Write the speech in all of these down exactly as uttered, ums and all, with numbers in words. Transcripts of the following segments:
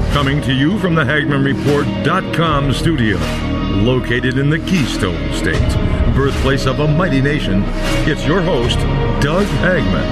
Coming to you from the Hagman Report dot com studio, located in the Keystone State, birthplace of a mighty nation, it's your host, Doug Hagman.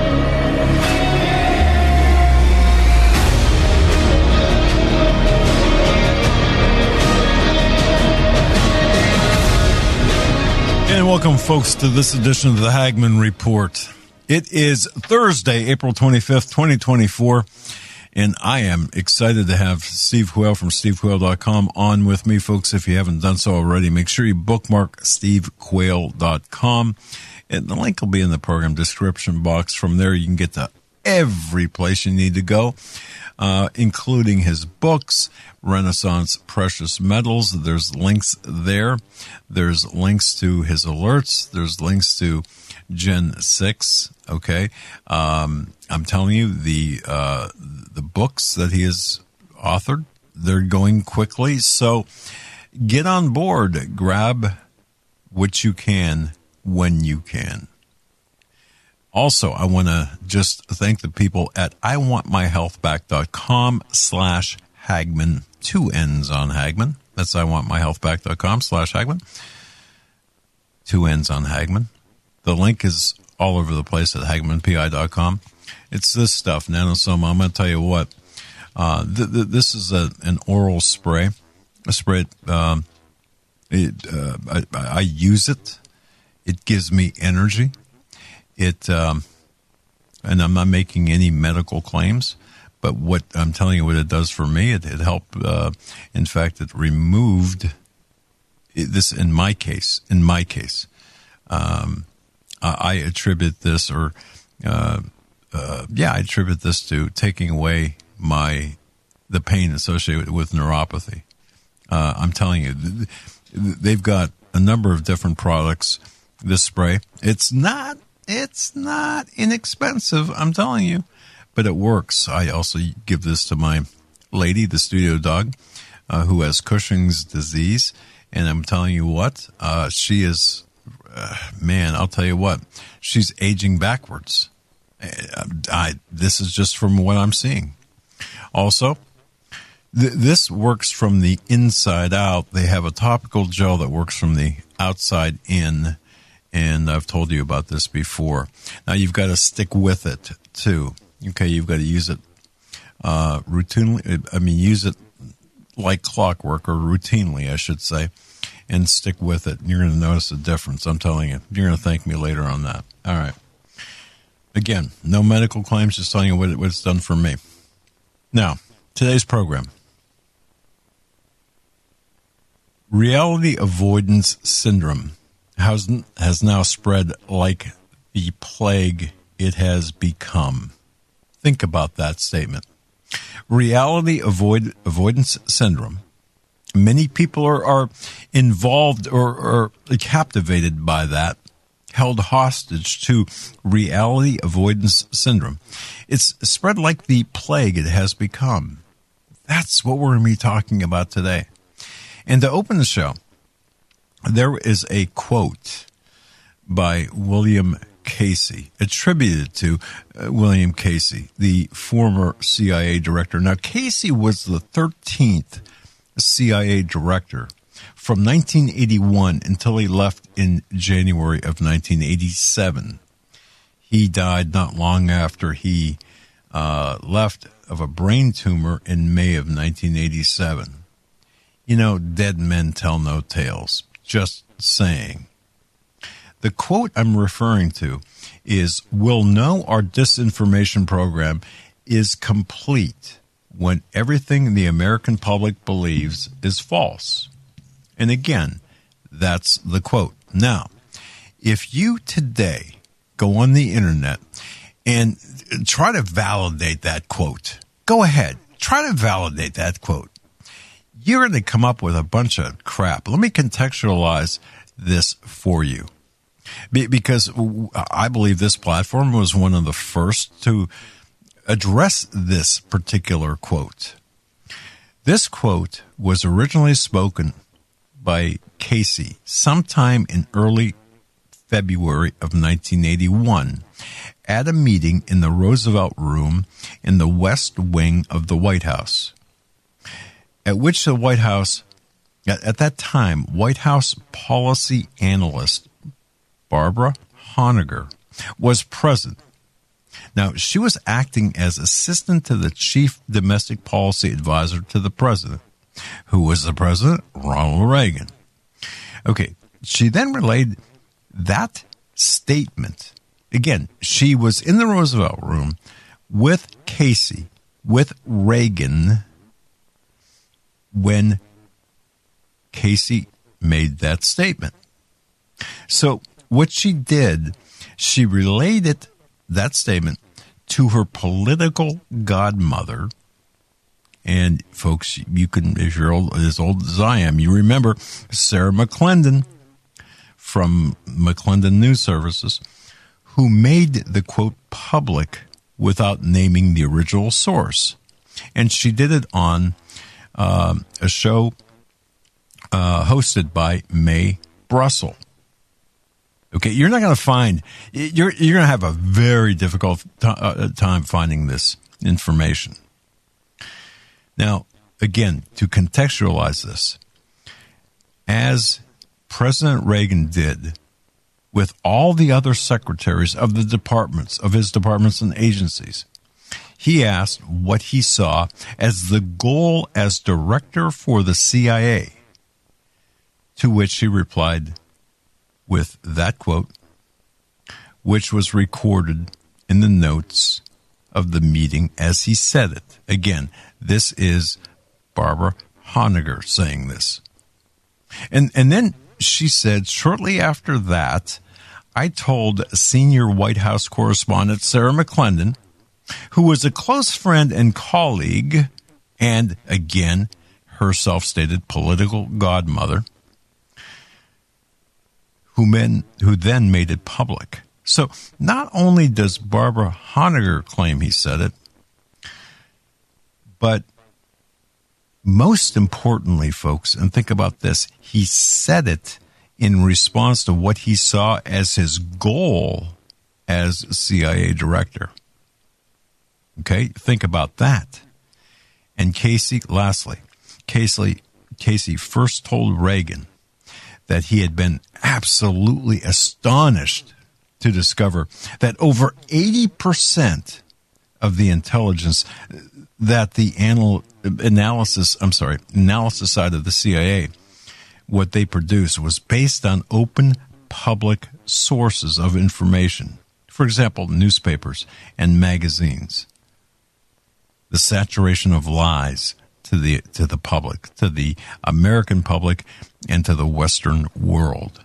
And welcome, folks, to this edition of the Hagman Report. It is Thursday, April twenty-fifth, twenty twenty-four, and I am excited to have Steve Quayle from Steve Quayle dot com on with me, folks. If you haven't done so already, make sure you bookmark Steve Quayle dot com, and the link will be in the program description box. From there, you can get to every place you need to go, uh, including his books, Renaissance Precious Metals. There's links there. There's links to his alerts. There's links to Gen six. Okay. Um, I'm telling you, the, uh, the books that he has authored, they're going quickly. So get on board. Grab what you can when you can. Also, I want to just thank the people at I want my health back dot com slash Hagman. Two N's on Hagman. That's I want my health back dot com slash Hagman. Two N's on Hagman. The link is all over the place at Hagman P I dot com. It's this stuff, Nanosoma. I'm going to tell you what. Uh, th- th- this is a, an oral spray. A spray. Um, it, uh, I, I use it. It gives me energy. It, um, and I'm not making any medical claims, but what I'm telling you, what it does for me, it, it helped. Uh, in fact, it removed it, this. In my case, in my case, um, I, I attribute this, or uh, uh, yeah, I attribute this to taking away my the pain associated with neuropathy. Uh, I'm telling you, they've got a number of different products. This spray, it's not. It's not inexpensive, I'm telling you, but it works. I also give this to my lady, the studio dog, uh, who has Cushing's disease, and I'm telling you what, uh, she is, uh, man, I'll tell you what, she's aging backwards. I, I, this is just from what I'm seeing. Also, th- this works from the inside out. They have a topical gel that works from the outside in. And I've told you about this before. Now, you've got to stick with it, too. Okay, you've got to use it uh, routinely. I mean, use it like clockwork, or routinely, I should say, and stick with it. You're going to notice a difference, I'm telling you. You're going to thank me later on that. All right. Again, no medical claims, just telling you what, it, what it's done for me. Now, today's program. Reality avoidance syndrome Has, has now spread like the plague it has become. Think about that statement. Reality avoid, avoidance syndrome. Many people are, are involved or, or captivated by that, held hostage to reality avoidance syndrome. It's spread like the plague it has become. That's what we're going to be talking about today. And to open the show, there is a quote by William Casey, attributed to uh, William Casey, the former C I A director. Now, Casey was the thirteenth C I A director from nineteen eighty-one until he left in January of nineteen eighty-seven. He died not long after he uh, left of a brain tumor in May of nineteen eighty-seven. You know, dead men tell no tales. Just saying. The quote I'm referring to is, "We'll know our disinformation program is complete when everything the American public believes is false." And again, that's the quote. Now, if you today go on the internet and try to validate that quote, go ahead, try to validate that quote. You're going to come up with a bunch of crap. Let me contextualize this for you. Be- because I believe this platform was one of the first to address this particular quote. This quote was originally spoken by Casey sometime in early February of nineteen eighty-one at a meeting in the Roosevelt Room in the West Wing of the White House. at which the White House, at, at that time, White House policy analyst Barbara Honegger was present. Now, she was acting as assistant to the chief domestic policy advisor to the president. Who was the president? Ronald Reagan. Okay, she then relayed that statement. Again, she was in the Roosevelt room with Casey, with Reagan, when Casey made that statement. So what she did, she related that statement to her political godmother. And folks, you can, if you're old, as old as I am, you remember Sarah McClendon from McClendon News Services, who made the quote public without naming the original source. And she did it on uh, a show uh, hosted by Mae Brussell. Okay, you're not going to find, you're, you're going to have a very difficult t- uh, time finding this information. Now, again, to contextualize this, as President Reagan did with all the other secretaries of the departments, of his departments and agencies, he asked what he saw as the goal as director for the C I A, to which he replied with that quote, which was recorded in the notes of the meeting as he said it. Again, this is Barbara Honegger saying this. And and then she said, shortly after that, I told senior White House correspondent Sarah McClendon, who was a close friend and colleague, and again, her self-stated political godmother, who, men, who then made it public. So not only does Barbara Honegger claim he said it, but most importantly, folks, and think about this, he said it in response to what he saw as his goal as C I A director. Okay, think about that. And Casey, lastly, Casey, Casey first told Reagan that he had been absolutely astonished to discover that over eighty percent of the intelligence that the anal- analysis, I'm sorry, analysis side of the C I A, what they produced was based on open public sources of information. For example, newspapers and magazines. The saturation of lies to the to the public, to the American public, and to the Western world.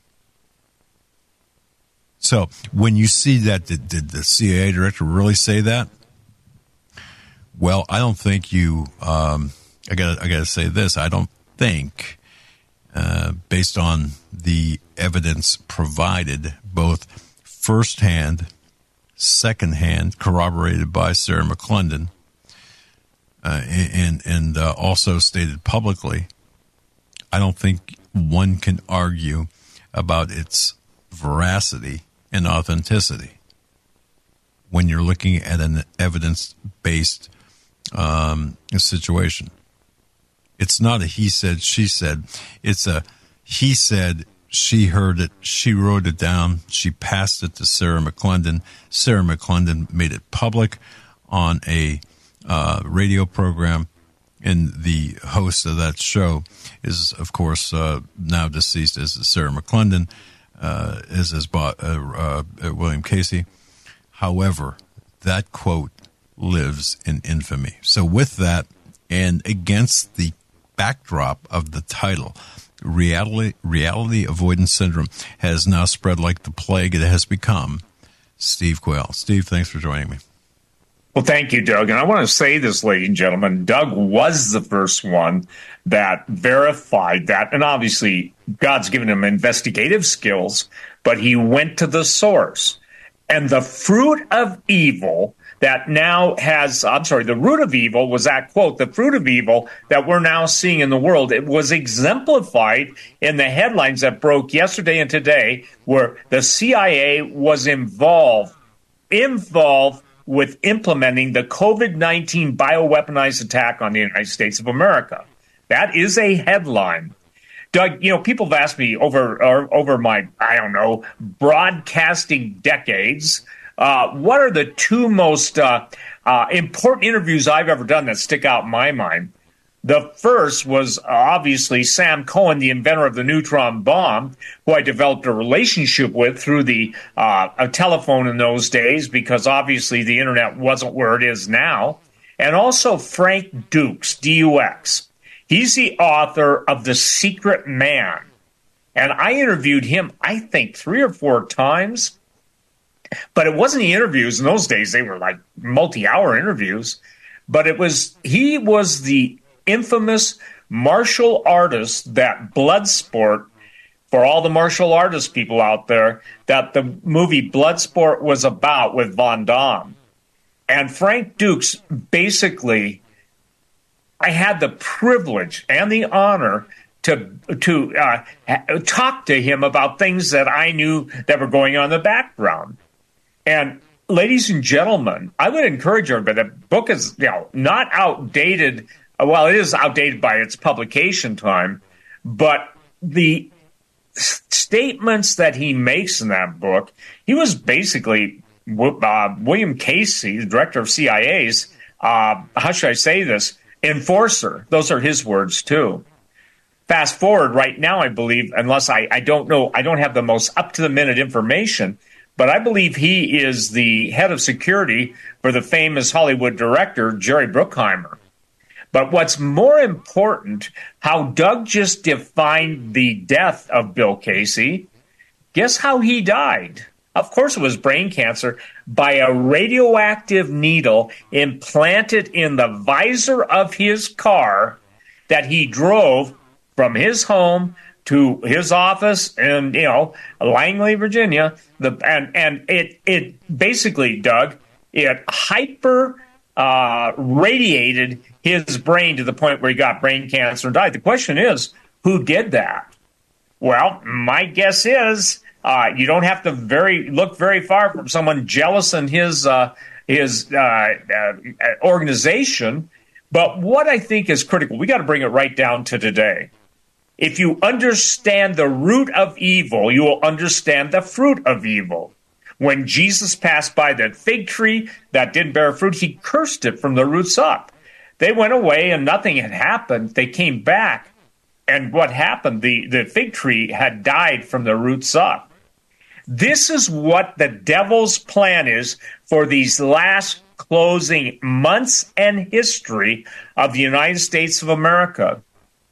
So when you see that, did, did the C I A director really say that? Well, I don't think you. Um, I got. I got to say this. I don't think, uh, based on the evidence provided, both firsthand, secondhand, corroborated by Sarah McClendon, uh, and and uh, also stated publicly, I don't think one can argue about its veracity and authenticity when you're looking at an evidence-based um, situation. It's not a he said, she said. It's a he said, she heard it, she wrote it down, she passed it to Sarah McClendon. Sarah McClendon made it public on a uh, radio program, and the host of that show is, of course, uh, now deceased as Sarah McClendon, uh, is as uh, uh, William Casey. However, that quote lives in infamy. So with that, and against the backdrop of the title, reality, reality avoidance syndrome has now spread like the plague it has become. Steve Quayle. Steve, thanks for joining me. Well, thank you, Doug. And I want to say this, ladies and gentlemen, Doug was the first one that verified that. And obviously, God's given him investigative skills, but he went to the source. And the fruit of evil that now has, I'm sorry, the root of evil was that quote, the fruit of evil that we're now seeing in the world. It was exemplified in the headlines that broke yesterday and today, where the C I A was involved, involved with implementing the COVID nineteen bioweaponized attack on the United States of America. That is a headline. Doug, you know, people have asked me over or, over my, I don't know, broadcasting decades, uh, what are the two most uh, uh, important interviews I've ever done that stick out in my mind? The first was obviously Sam Cohen, the inventor of the neutron bomb, who I developed a relationship with through the uh, a telephone in those days, because obviously the internet wasn't where it is now. And also Frank Dukes, D U X. He's the author of The Secret Man. And I interviewed him, I think, three or four times. But it wasn't the interviews. In those days, they were like multi-hour interviews. But it was he was the infamous martial artist that Bloodsport, for all the martial artist people out there, that the movie Bloodsport was about with Van Damme. And Frank Dukes, basically, I had the privilege and the honor to to uh, talk to him about things that I knew that were going on in the background. And ladies and gentlemen, I would encourage everybody. The book is, you know, not outdated. Well, it is outdated by its publication time, but the statements that he makes in that book, he was basically uh, William Casey, the director of C I A's, uh, how should I say this, enforcer. Those are his words, too. Fast forward right now, I believe, unless I, I don't know, I don't have the most up-to-the-minute information, but I believe he is the head of security for the famous Hollywood director, Jerry Bruckheimer. But what's more important, how Doug just defined the death of Bill Casey, guess how he died? Of course it was brain cancer, by a radioactive needle implanted in the visor of his car that he drove from his home to his office in, you know, Langley, Virginia. The and and it it basically, Doug, it hyper uh, radiated his brain to the point where he got brain cancer and died. The question is, who did that? Well, my guess is uh, you don't have to very look very far from someone jealous in his uh, his uh, uh, organization. But what I think is critical, we got to bring it right down to today. If you understand the root of evil, you will understand the fruit of evil. When Jesus passed by that fig tree that didn't bear fruit, he cursed it from the roots up. They went away and nothing had happened. They came back. And what happened? The, the fig tree had died from the roots up. This is what the devil's plan is for these last closing months and history of the United States of America.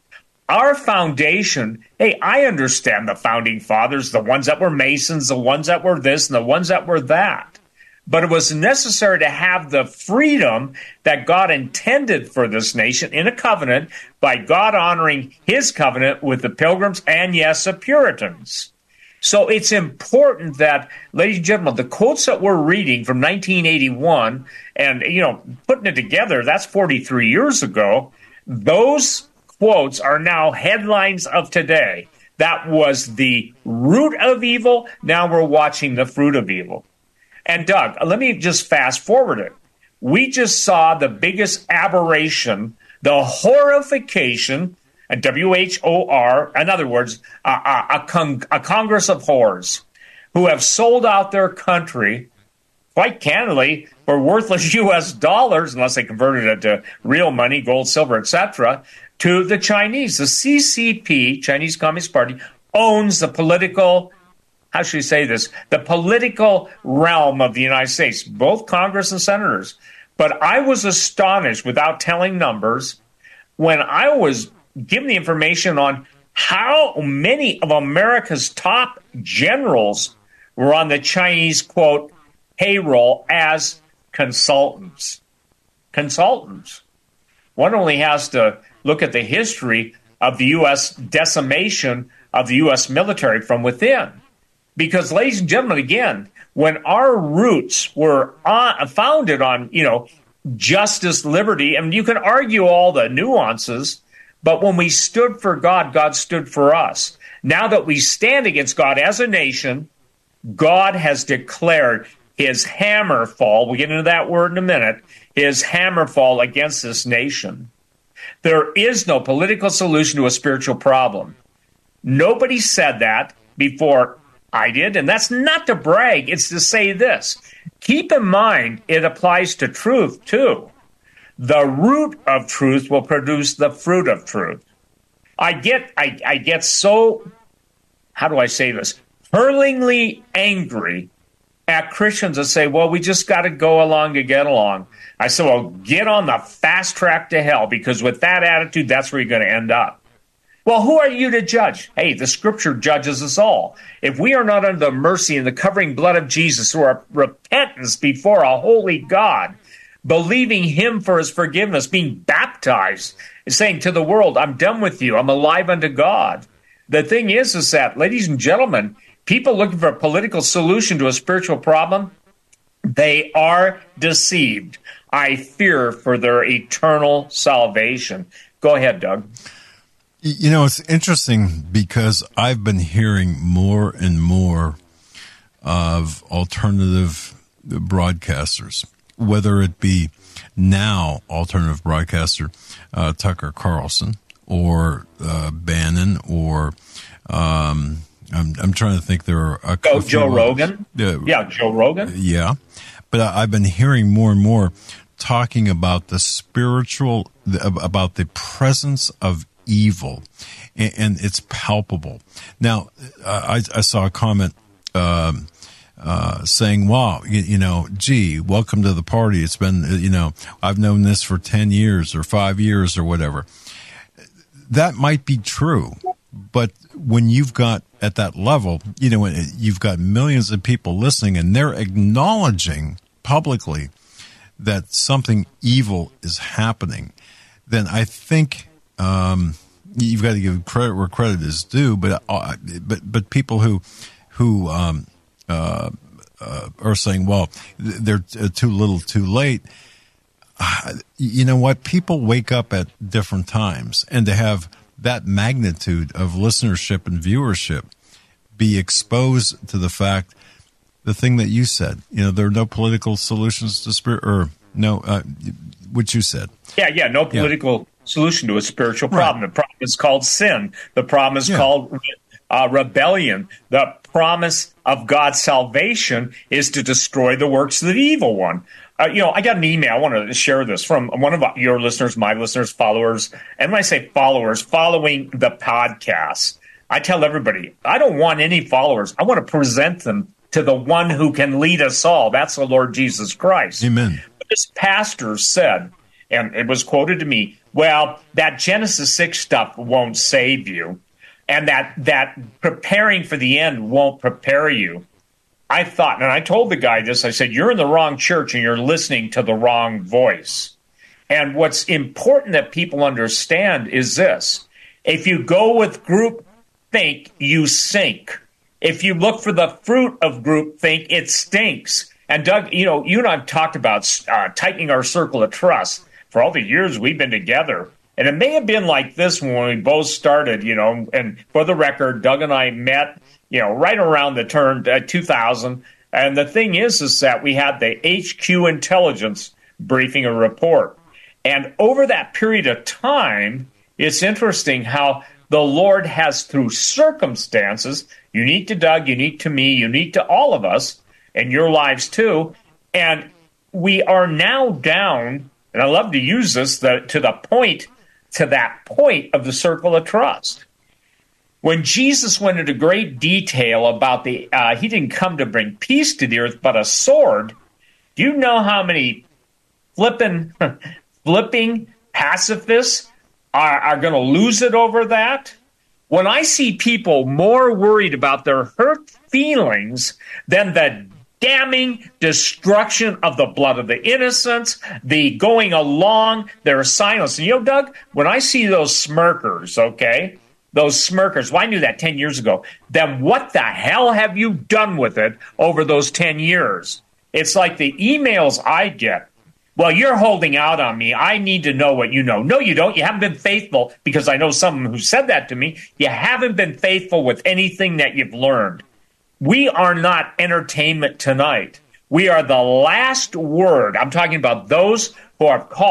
Our foundation, hey, I understand the founding fathers, the ones that were Masons, the ones that were this, and the ones that were that. But it was necessary to have the freedom that God intended for this nation in a covenant by God honoring his covenant with the Pilgrims and, yes, the Puritans. So it's important that, ladies and gentlemen, the quotes that we're reading from nineteen eighty-one and, you know, putting it together, that's forty-three years ago, those quotes are now headlines of today. That was the root of evil. Now we're watching the fruit of evil. And Doug, let me just fast forward it. We just saw the biggest aberration, the horrification, a W H O R, in other words, a, a, a, con- a Congress of whores who have sold out their country, quite candidly, for worthless U S dollars, unless they converted it to real money, gold, silver, et cetera, to the Chinese. The C C P, Chinese Communist Party, owns the political, how should we say this, the political realm of the United States, both Congress and senators. But I was astonished, without telling numbers, when I was given the information on how many of America's top generals were on the Chinese, quote, payroll as consultants. Consultants. One only has to look at the history of the U S decimation of the U S military from within. Because, ladies and gentlemen, again, when our roots were on, founded on, you know, justice, liberty, and you can argue all the nuances, but when we stood for God, God stood for us. Now that we stand against God as a nation, God has declared his hammer fall, we'll get into that word in a minute, his hammer fall against this nation. There is no political solution to a spiritual problem. Nobody said that before I did, and that's not to brag. It's to say this. Keep in mind, it applies to truth, too. The root of truth will produce the fruit of truth. I get, I, I get so, how do I say this, hurlingly angry at Christians that say, well, we just got to go along to get along. I said, well, get on the fast track to hell, because with that attitude, that's where you're going to end up. Well, who are you to judge? Hey, the Scripture judges us all. If we are not under the mercy and the covering blood of Jesus, through our repentance before a holy God, believing Him for His forgiveness, being baptized, and saying to the world, I'm done with you, I'm alive unto God. The thing is, is that, ladies and gentlemen, people looking for a political solution to a spiritual problem, they are deceived. I fear for their eternal salvation. Go ahead, Doug. You know, it's interesting because I've been hearing more and more of alternative broadcasters, whether it be now alternative broadcaster uh, Tucker Carlson or uh, Bannon or um, I'm, I'm trying to think there are a oh, Joe Rogan. Uh, yeah, Joe Rogan. Yeah, but I, I've been hearing more and more talking about the spiritual, about the presence of evil, and, and it's palpable. Now, I, I saw a comment um, uh, saying, wow, you, you know, gee, welcome to the party. It's been, you know, I've known this for ten years or five years or whatever. That might be true, but when you've got at that level, you know, when you've got millions of people listening and they're acknowledging publicly that something evil is happening, then I think Um, you've got to give credit where credit is due, but uh, but but people who who um, uh, uh, are saying, well, they're too little, too late. Uh, you know what? People wake up at different times, and to have that magnitude of listenership and viewership be exposed to the fact, the thing that you said, you know, there are no political solutions to spirit, or no, uh, what you said. Yeah, yeah, no political. Yeah. Solution to a spiritual problem. Right. The problem is called sin. The problem is yeah. called uh, rebellion. The promise of God's salvation is to destroy the works of the evil one. Uh, you know, I got an email. I want to share this from one of your listeners, my listeners, followers. And when I say followers, following the podcast, I tell everybody, I don't want any followers. I want to present them to the one who can lead us all. That's the Lord Jesus Christ. Amen. This pastor said, and it was quoted to me, well, that Genesis six stuff won't save you, and that that preparing for the end won't prepare you. I thought, and I told the guy this, I said, you're in the wrong church and you're listening to the wrong voice. And what's important that people understand is this. If you go with group think, you sink. If you look for the fruit of group think, it stinks. And Doug, you know, you and I have talked about uh, tightening our circle of trust for all the years we've been together. And it may have been like this when we both started, you know, and for the record, Doug and I met, you know, right around the turn uh, two thousand. And the thing is, is that we had the H Q intelligence briefing a report. And over that period of time, it's interesting how the Lord has, through circumstances, unique to Doug, unique to me, unique to all of us, and your lives too. And we are now down, and I love to use this, the, to the point, to that point of the circle of trust. When Jesus went into great detail about the, uh, he didn't come to bring peace to the earth, but a sword. Do you know how many flipping, flipping pacifists are, are going to lose it over that? When I see people more worried about their hurt feelings than the damning destruction of the blood of the innocents, the going along, their silence. And you know, Doug, when I see those smirkers, okay, those smirkers, well, I knew that ten years ago, then what the hell have you done with it over those ten years? It's like the emails I get. Well, you're holding out on me. I need to know what you know. No, you don't. You haven't been faithful, because I know someone who said that to me. You haven't been faithful with anything that you've learned. We are not entertainment tonight. We are the last word. I'm talking about those who are called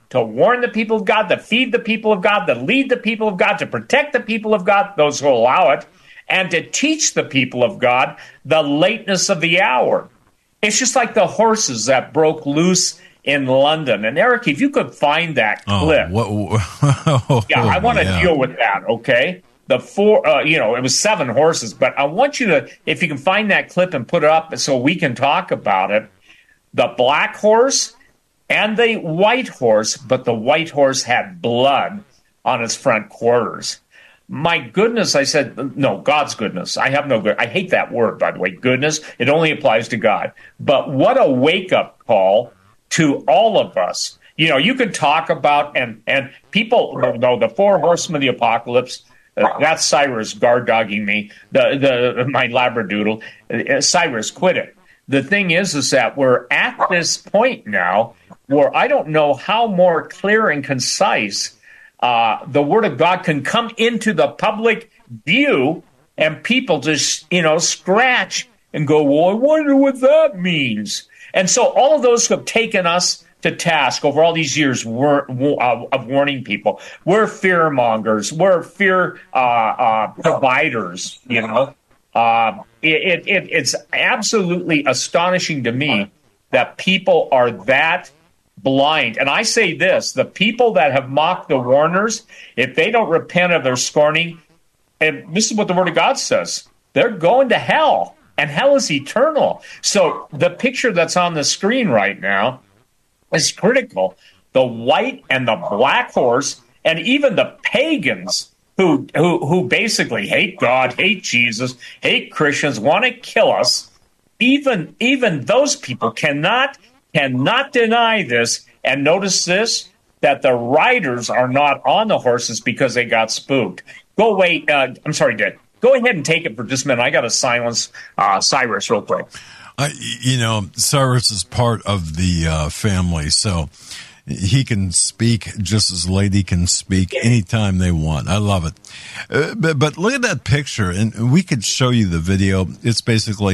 to warn the people of God, to feed the people of God, to lead the people of God, to protect the people of God, those who allow it, and to teach the people of God the lateness of the hour. It's just like the horses that broke loose in London. And Eric, if you could find that clip. Oh, what, yeah, I want to yeah. deal with that, okay? The four, uh, you know, it was seven horses, but I want you to, if you can find that clip and put it up so we can talk about it. The black horse and the white horse, but the white horse had blood on its front quarters. My goodness, I said, no, God's goodness. I have no good. I hate that word, by the way, goodness. It only applies to God. But what a wake-up call to all of us. You know, you could talk about, and, and people know the four horsemen of the apocalypse. Uh, that's Cyrus guard dogging me, the, the my Labradoodle. Uh, Cyrus, quit it. The thing is, is that we're at this point now where I don't know how more clear and concise uh, the Word of God can come into the public view, and people just, you know, scratch and go, well, I wonder what that means. And so all of those who have taken us to task over all these years were, uh, of warning people, we're fear mongers, we're fear uh, uh, providers, you know. Uh, it, it, it's absolutely astonishing to me that people are that blind. And I say this, the people that have mocked the warners, if they don't repent of their scorning, and this is what the Word of God says, they're going to hell, and hell is eternal. So the picture that's on the screen right now is critical. The white and the black horse, and even the pagans who who who basically hate God, hate Jesus, hate Christians, want to kill us, even even those people cannot cannot deny this. And notice this, that the riders are not on the horses because they got spooked. Go away. Uh, I'm sorry, Dick. Go ahead and take it for just a minute. I got to silence uh, Cyrus real quick. Uh, you know, Cyrus is part of the uh, family, so he can speak just as Lady can speak anytime they want. I love it. Uh, but, but look at that picture, and we could show you the video. It's basically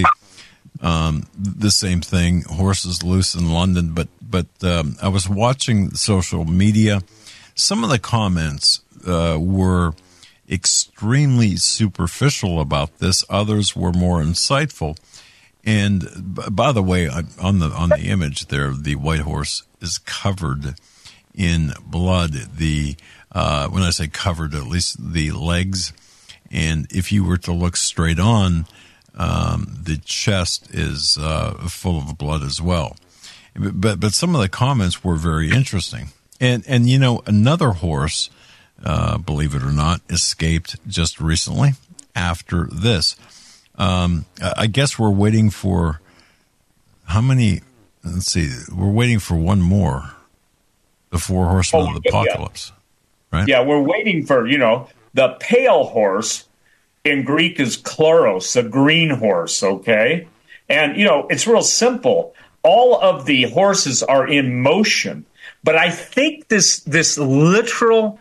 um, the same thing, horses loose in London. But, but um, I was watching social media. Some of the comments uh, were extremely superficial about this. Others were more insightful. And by the way, on the on the image there, the white horse is covered in blood. The uh, when I say covered, at least the legs, and if you were to look straight on, um, the chest is uh, full of blood as well. But but some of the comments were very interesting. And and you know, another horse, uh, believe it or not, escaped just recently after this. Um, I guess we're waiting for how many? Let's see. We're waiting for one more. The four horsemen oh, of the apocalypse, yeah. right? Yeah, we're waiting for, you know, the pale horse in Greek is chloros, the green horse, okay? And, you know, it's real simple. All of the horses are in motion. But I think this this literal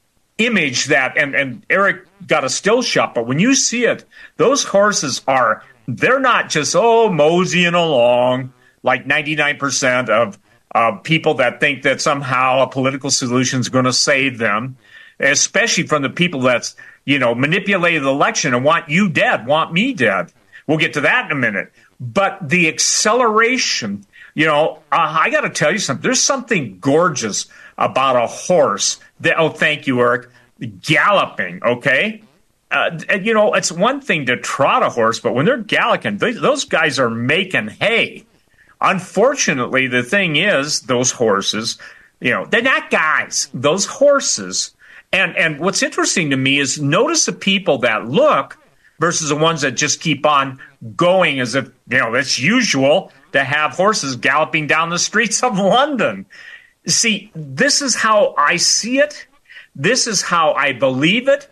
image that, and, and Eric got a still shot, but when you see it, those horses are, they're not just, oh, moseying along like ninety-nine percent of uh, people that think that somehow a political solution is going to save them, especially from the people that's, you know, manipulated the election and want you dead, want me dead. We'll get to that in a minute. But the acceleration, you know, uh, I got to tell you something. There's something gorgeous about a horse that, oh, thank you, Eric, galloping, okay? Uh, you know, it's one thing to trot a horse, but when they're galloping, they, those guys are making hay. Unfortunately, the thing is, those horses, you know, they're not guys, those horses. And, and what's interesting to me is notice the people that look versus the ones that just keep on going as if, you know, it's usual to have horses galloping down the streets of London. See, this is how I see it. This is how I believe it.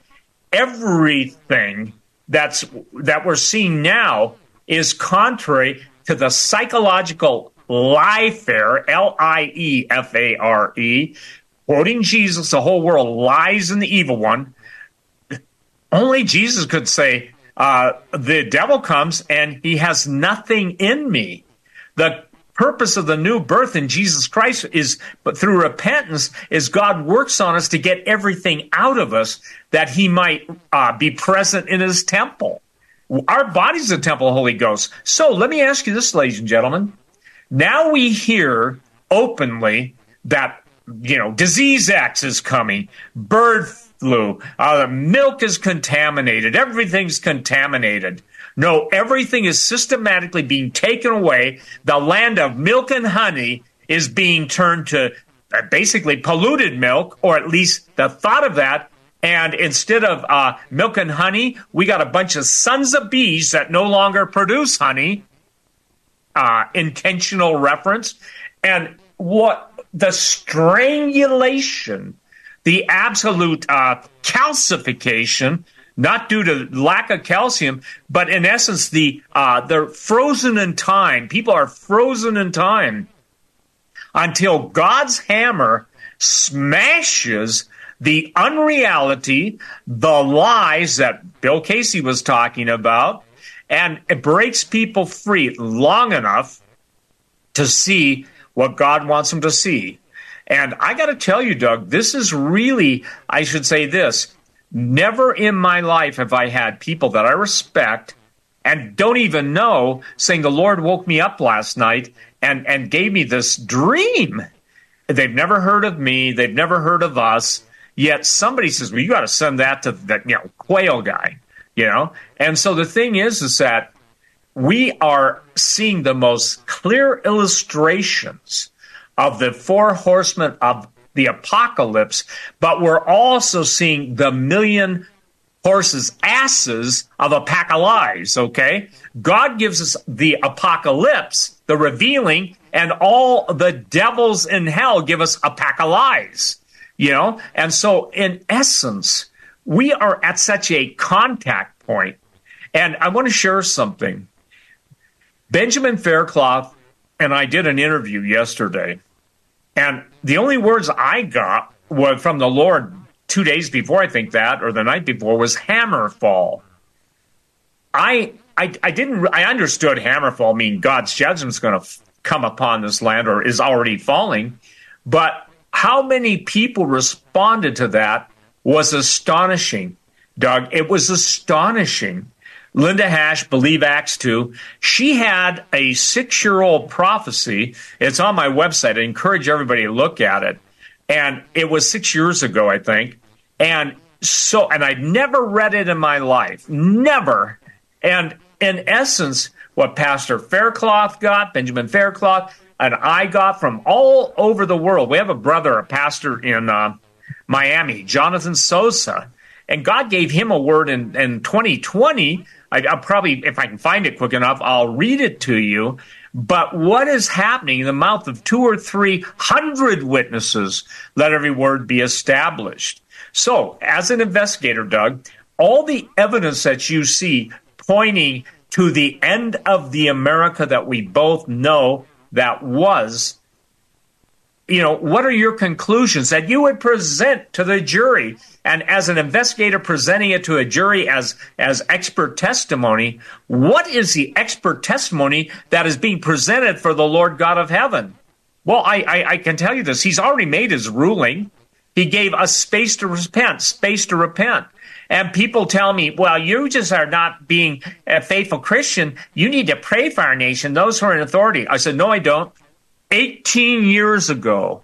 Everything that's that we're seeing now is contrary to the psychological liefare, L I E F A R E, quoting Jesus, the whole world lies in the evil one. Only Jesus could say, uh, the devil comes and he has nothing in me. The purpose of the new birth in Jesus Christ is, but through repentance, is God works on us to get everything out of us that he might uh, be present in his temple. Our body's a temple of the Holy Ghost. So let me ask you this, ladies and gentlemen. Now we hear openly that, you know, disease X is coming, bird flu, uh, the milk is contaminated, everything's contaminated. No, everything is systematically being taken away. The land of milk and honey is being turned to uh, basically polluted milk, or at least the thought of that. And instead of uh, milk and honey, we got a bunch of sons of bees that no longer produce honey. Uh, intentional reference. And what the strangulation, the absolute uh, calcification, not due to lack of calcium, but in essence, the uh, they're frozen in time. People are frozen in time until God's hammer smashes the unreality, the lies that Bill Casey was talking about, and it breaks people free long enough to see what God wants them to see. And I got to tell you, Doug, this is really, I should say this, never in my life have I had people that I respect and don't even know saying the Lord woke me up last night and, and gave me this dream. They've never heard of me. They've never heard of us. Yet somebody says, well, you got to send that to that, you know, Quayle guy. You know, and so the thing is, is that we are seeing the most clear illustrations of the four horsemen of the apocalypse, but we're also seeing the million horses, asses of a pack of lies, okay? God gives us the apocalypse, the revealing, and all the devils in hell give us a pack of lies, you know? And so in essence, we are at such a contact point. And I want to share something. Benjamin Faircloth and I did an interview yesterday. And the only words I got were from the Lord two days before, I think that, or the night before, was hammerfall. I I, I didn't, I understood hammerfall mean God's judgment's going to f- come upon this land or is already falling. But how many people responded to that was astonishing, Doug. It was astonishing. Linda Hash, Believe Acts two, she had a six-year-old prophecy. It's on my website. I encourage everybody to look at it. And it was six years ago, I think. And so, and I'd never read it in my life. Never. And in essence, what Pastor Faircloth got, Benjamin Faircloth, and I got from all over the world. We have a brother, a pastor in uh, Miami, Jonathan Sosa, and God gave him a word in, in twenty twenty. I, I'll probably, if I can find it quick enough, I'll read it to you. But what is happening in the mouth of two or three hundred witnesses, let every word be established. So, as an investigator, Doug, all the evidence that you see pointing to the end of the America that we both know that was, you know, what are your conclusions that you would present to the jury? And as an investigator presenting it to a jury as, as expert testimony, what is the expert testimony that is being presented for the Lord God of heaven? Well, I, I, I can tell you this. He's already made his ruling. He gave us space to repent, space to repent. And people tell me, well, you just are not being a faithful Christian. You need to pray for our nation, those who are in authority. I said, no, I don't. eighteen years ago,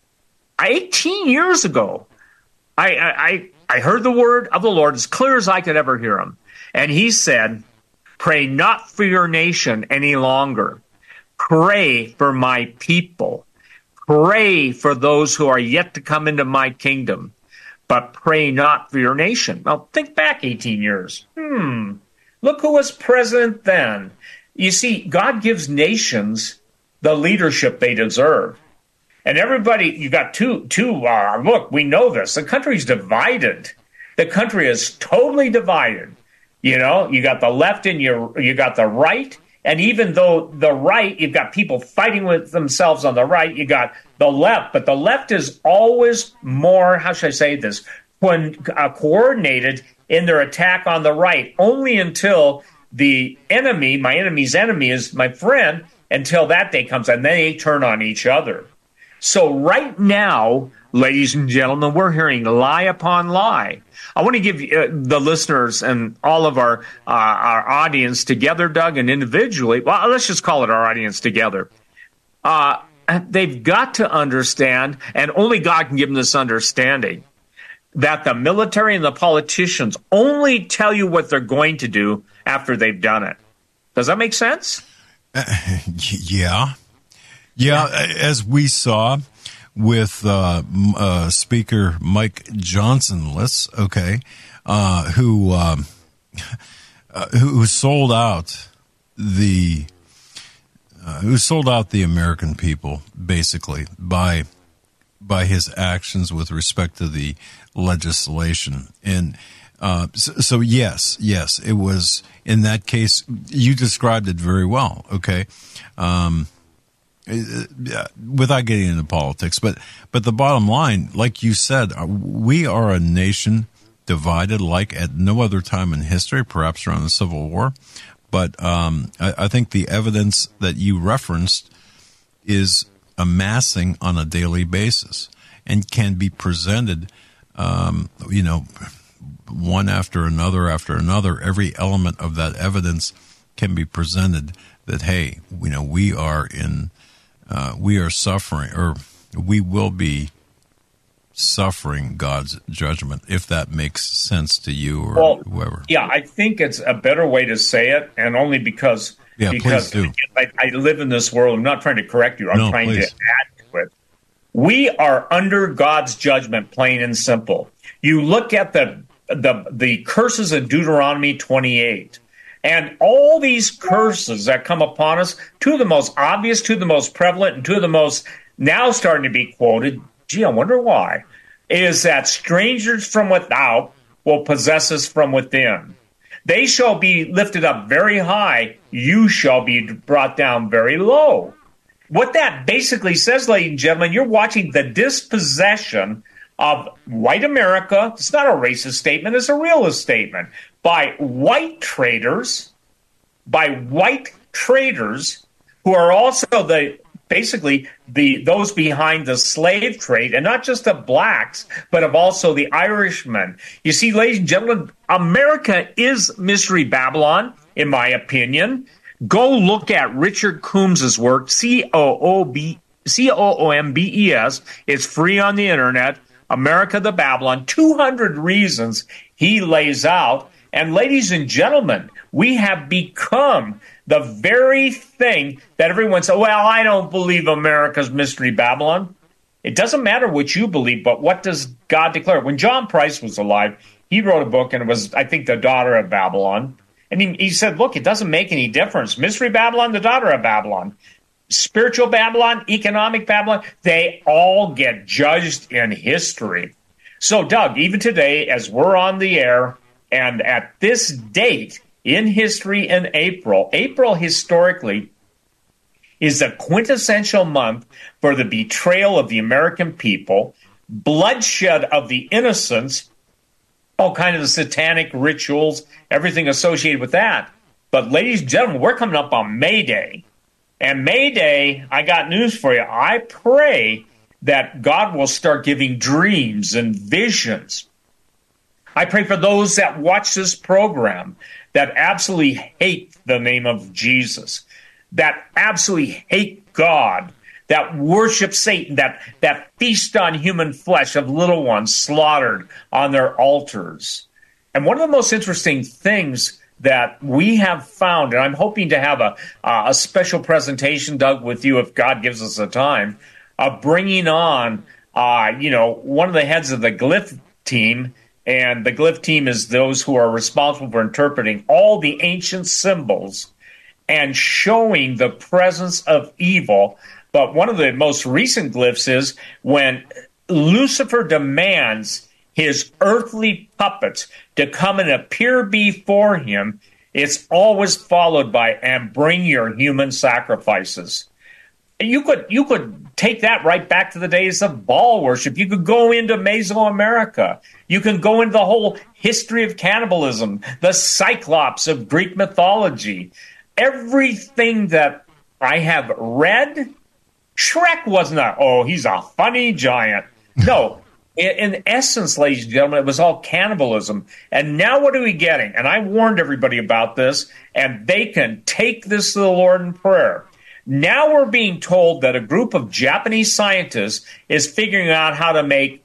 eighteen years ago, I, I, I heard the word of the Lord as clear as I could ever hear him. And he said, pray not for your nation any longer. Pray for my people. Pray for those who are yet to come into my kingdom. But pray not for your nation. Now, think back eighteen years. Hmm. Look who was president then. You see, God gives nations the leadership they deserve. And everybody, you got two, two, uh, look, we know this. The country's divided. The country is totally divided. You know, you got the left and you, you got the right. And even though the right, you've got people fighting with themselves on the right, you got the left. But the left is always more, how should I say this, when uh, coordinated in their attack on the right, only until the enemy, my enemy's enemy is my friend, until that day comes, and then they turn on each other. So right now, ladies and gentlemen, we're hearing lie upon lie. I want to give uh, the listeners and all of our uh, our audience together, Doug, and individually, well, let's just call it our audience together. Uh, they've got to understand, and only God can give them this understanding, that the military and the politicians only tell you what they're going to do after they've done it. Does that make sense? Uh, yeah. Yeah, as we saw with uh, uh, Speaker Mike Johnson-less, okay, uh, who, um, uh, who sold out the uh, who sold out the American people basically by by his actions with respect to the legislation. And uh, so, so yes, yes, it was in that case. You described it very well. Okay. Um, without getting into politics, but but the bottom line, like you said, we are a nation divided like at no other time in history, perhaps around the Civil War. But um, I, I think the evidence that you referenced is amassing on a daily basis and can be presented, um, you know, one after another after another. Every element of that evidence can be presented that, hey, you know, we are in Uh, we are suffering, or we will be suffering God's judgment, if that makes sense to you or well, whoever. Yeah, I think it's a better way to say it, and only because, yeah, because please do. I, I live in this world. I'm not trying to correct you. I'm no, trying please. to add to it. We are under God's judgment, plain and simple. You look at the the, the curses of Deuteronomy twenty-eight. And all these curses that come upon us, two of the most obvious, two of the most prevalent, and two of the most now starting to be quoted, gee, I wonder why, is that strangers from without will possess us from within. They shall be lifted up very high, you shall be brought down very low. What that basically says, ladies and gentlemen, you're watching the dispossession of white America. It's not a racist statement, it's a realist statement. By white traders, by white traders who are also the basically the those behind the slave trade, and not just of blacks, but of also the Irishmen. You see, ladies and gentlemen, America is Mystery Babylon, in my opinion. Go look at Richard Coombs's work, C O O B C O O M B E S. It's free on the internet. America the Babylon, two hundred reasons he lays out. And ladies and gentlemen, we have become the very thing that everyone says, well, I don't believe America's Mystery Babylon. It doesn't matter what you believe, but what does God declare? When John Price was alive, he wrote a book, and it was, I think, The Daughter of Babylon. And he, he said, look, it doesn't make any difference. Mystery Babylon, the daughter of Babylon. Spiritual Babylon, economic Babylon, they all get judged in history. So, Doug, even today, as we're on the air, and at this date in history in April, April historically is a quintessential month for the betrayal of the American people, bloodshed of the innocents, all kind of the satanic rituals, everything associated with that. But ladies and gentlemen, we're coming up on May Day. And May Day, I got news for you. I pray that God will start giving dreams and visions. I pray for those that watch this program that absolutely hate the name of Jesus, that absolutely hate God, that worship Satan, that, that feast on human flesh of little ones slaughtered on their altars. And one of the most interesting things that we have found, and I'm hoping to have a, uh, a special presentation, Doug, with you if God gives us the time, of bringing on, uh, you know, one of the heads of the Glyph team. And the Glyph team is those who are responsible for interpreting all the ancient symbols and showing the presence of evil. But one of the most recent glyphs is when Lucifer demands his earthly puppets to come and appear before him, it's always followed by, and bring your human sacrifices. You could you could take that right back to the days of Baal worship. You could go into Mesoamerica. You can go into the whole history of cannibalism, the Cyclops of Greek mythology. Everything that I have read Shrek wasn't a, oh, he's a funny giant. No, in, in essence, ladies and gentlemen, it was all cannibalism. And now what are we getting? And I warned everybody about this, and they can take this to the Lord in prayer. Now we're being told that a group of Japanese scientists is figuring out how to make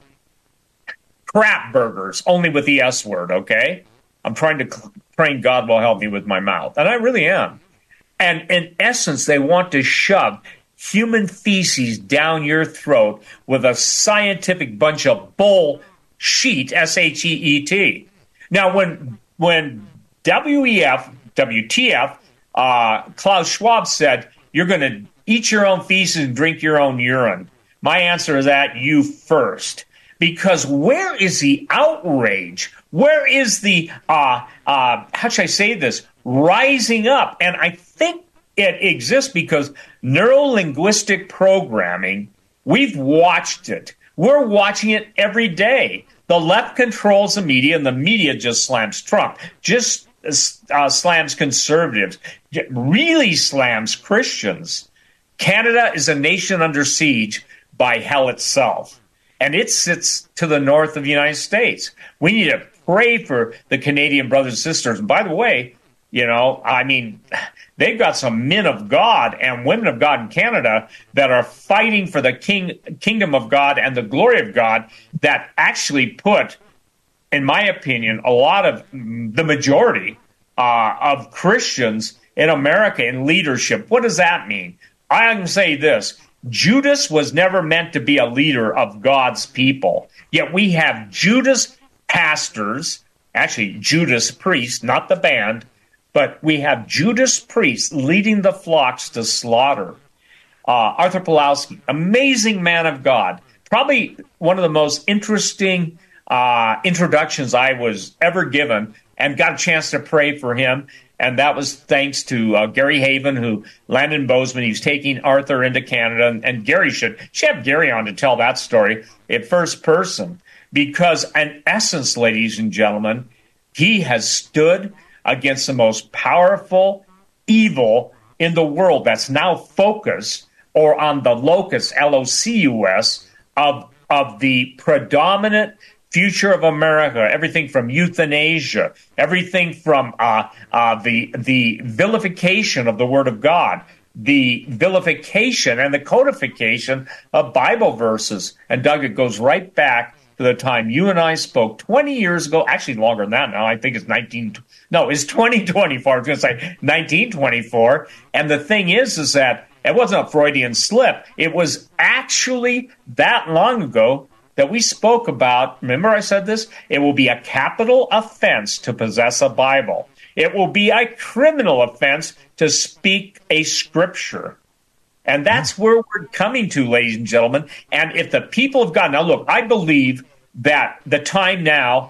crap burgers, only with the S word, okay? I'm trying to praying God will help me with my mouth, and I really am. And in essence, they want to shove human feces down your throat with a scientific bunch of bullshit, S H E E T. Now, when when W E F, W T F, uh, Klaus Schwab said, you're going to eat your own feces and drink your own urine, my answer is that you first. Because where is the outrage? Where is the, uh, uh, how should I say this, rising up? And I think it exists because neuro-linguistic programming, we've watched it. We're watching it every day. The left controls the media, and the media just slams Trump, just uh, slams conservatives, really slams Christians. Canada is a nation under siege by hell itself. And it sits to the north of the United States. We need to pray for the Canadian brothers and sisters. And by the way, you know, I mean, they've got some men of God and women of God in Canada that are fighting for the king, kingdom of God and the glory of God that actually put, in my opinion, a lot of the majority uh, of Christians in America in leadership. What does that mean? I can say this. Judas was never meant to be a leader of God's people. Yet we have Judas pastors, actually Judas priests, not the band, but we have Judas priests leading the flocks to slaughter. Uh, Arthur Pawlowski, amazing man of God, probably one of the most interesting uh, introductions I was ever given, and got a chance to pray for him. And that was thanks to uh, Gary Haven, who Landon Bozeman, he's taking Arthur into Canada. And, and Gary should, should have Gary on to tell that story in first person. Because in essence, ladies and gentlemen, he has stood against the most powerful evil in the world that's now focused, or on the locus, L O C U S, of, of the predominant future of America, everything from euthanasia, everything from uh, uh, the the vilification of the Word of God, the vilification and the codification of Bible verses. And Doug, it goes right back to the time you and I spoke twenty years ago, actually longer than that now, I think it's nineteen, no, it's twenty twenty-four, I was going to say nineteen twenty-four. And the thing is, is that it wasn't a Freudian slip. It was actually that long ago that we spoke about. Remember I said this? It will be a capital offense to possess a Bible. It will be a criminal offense to speak a scripture. And that's where we're coming to, ladies and gentlemen. And if the people of God, now look, I believe that the time now,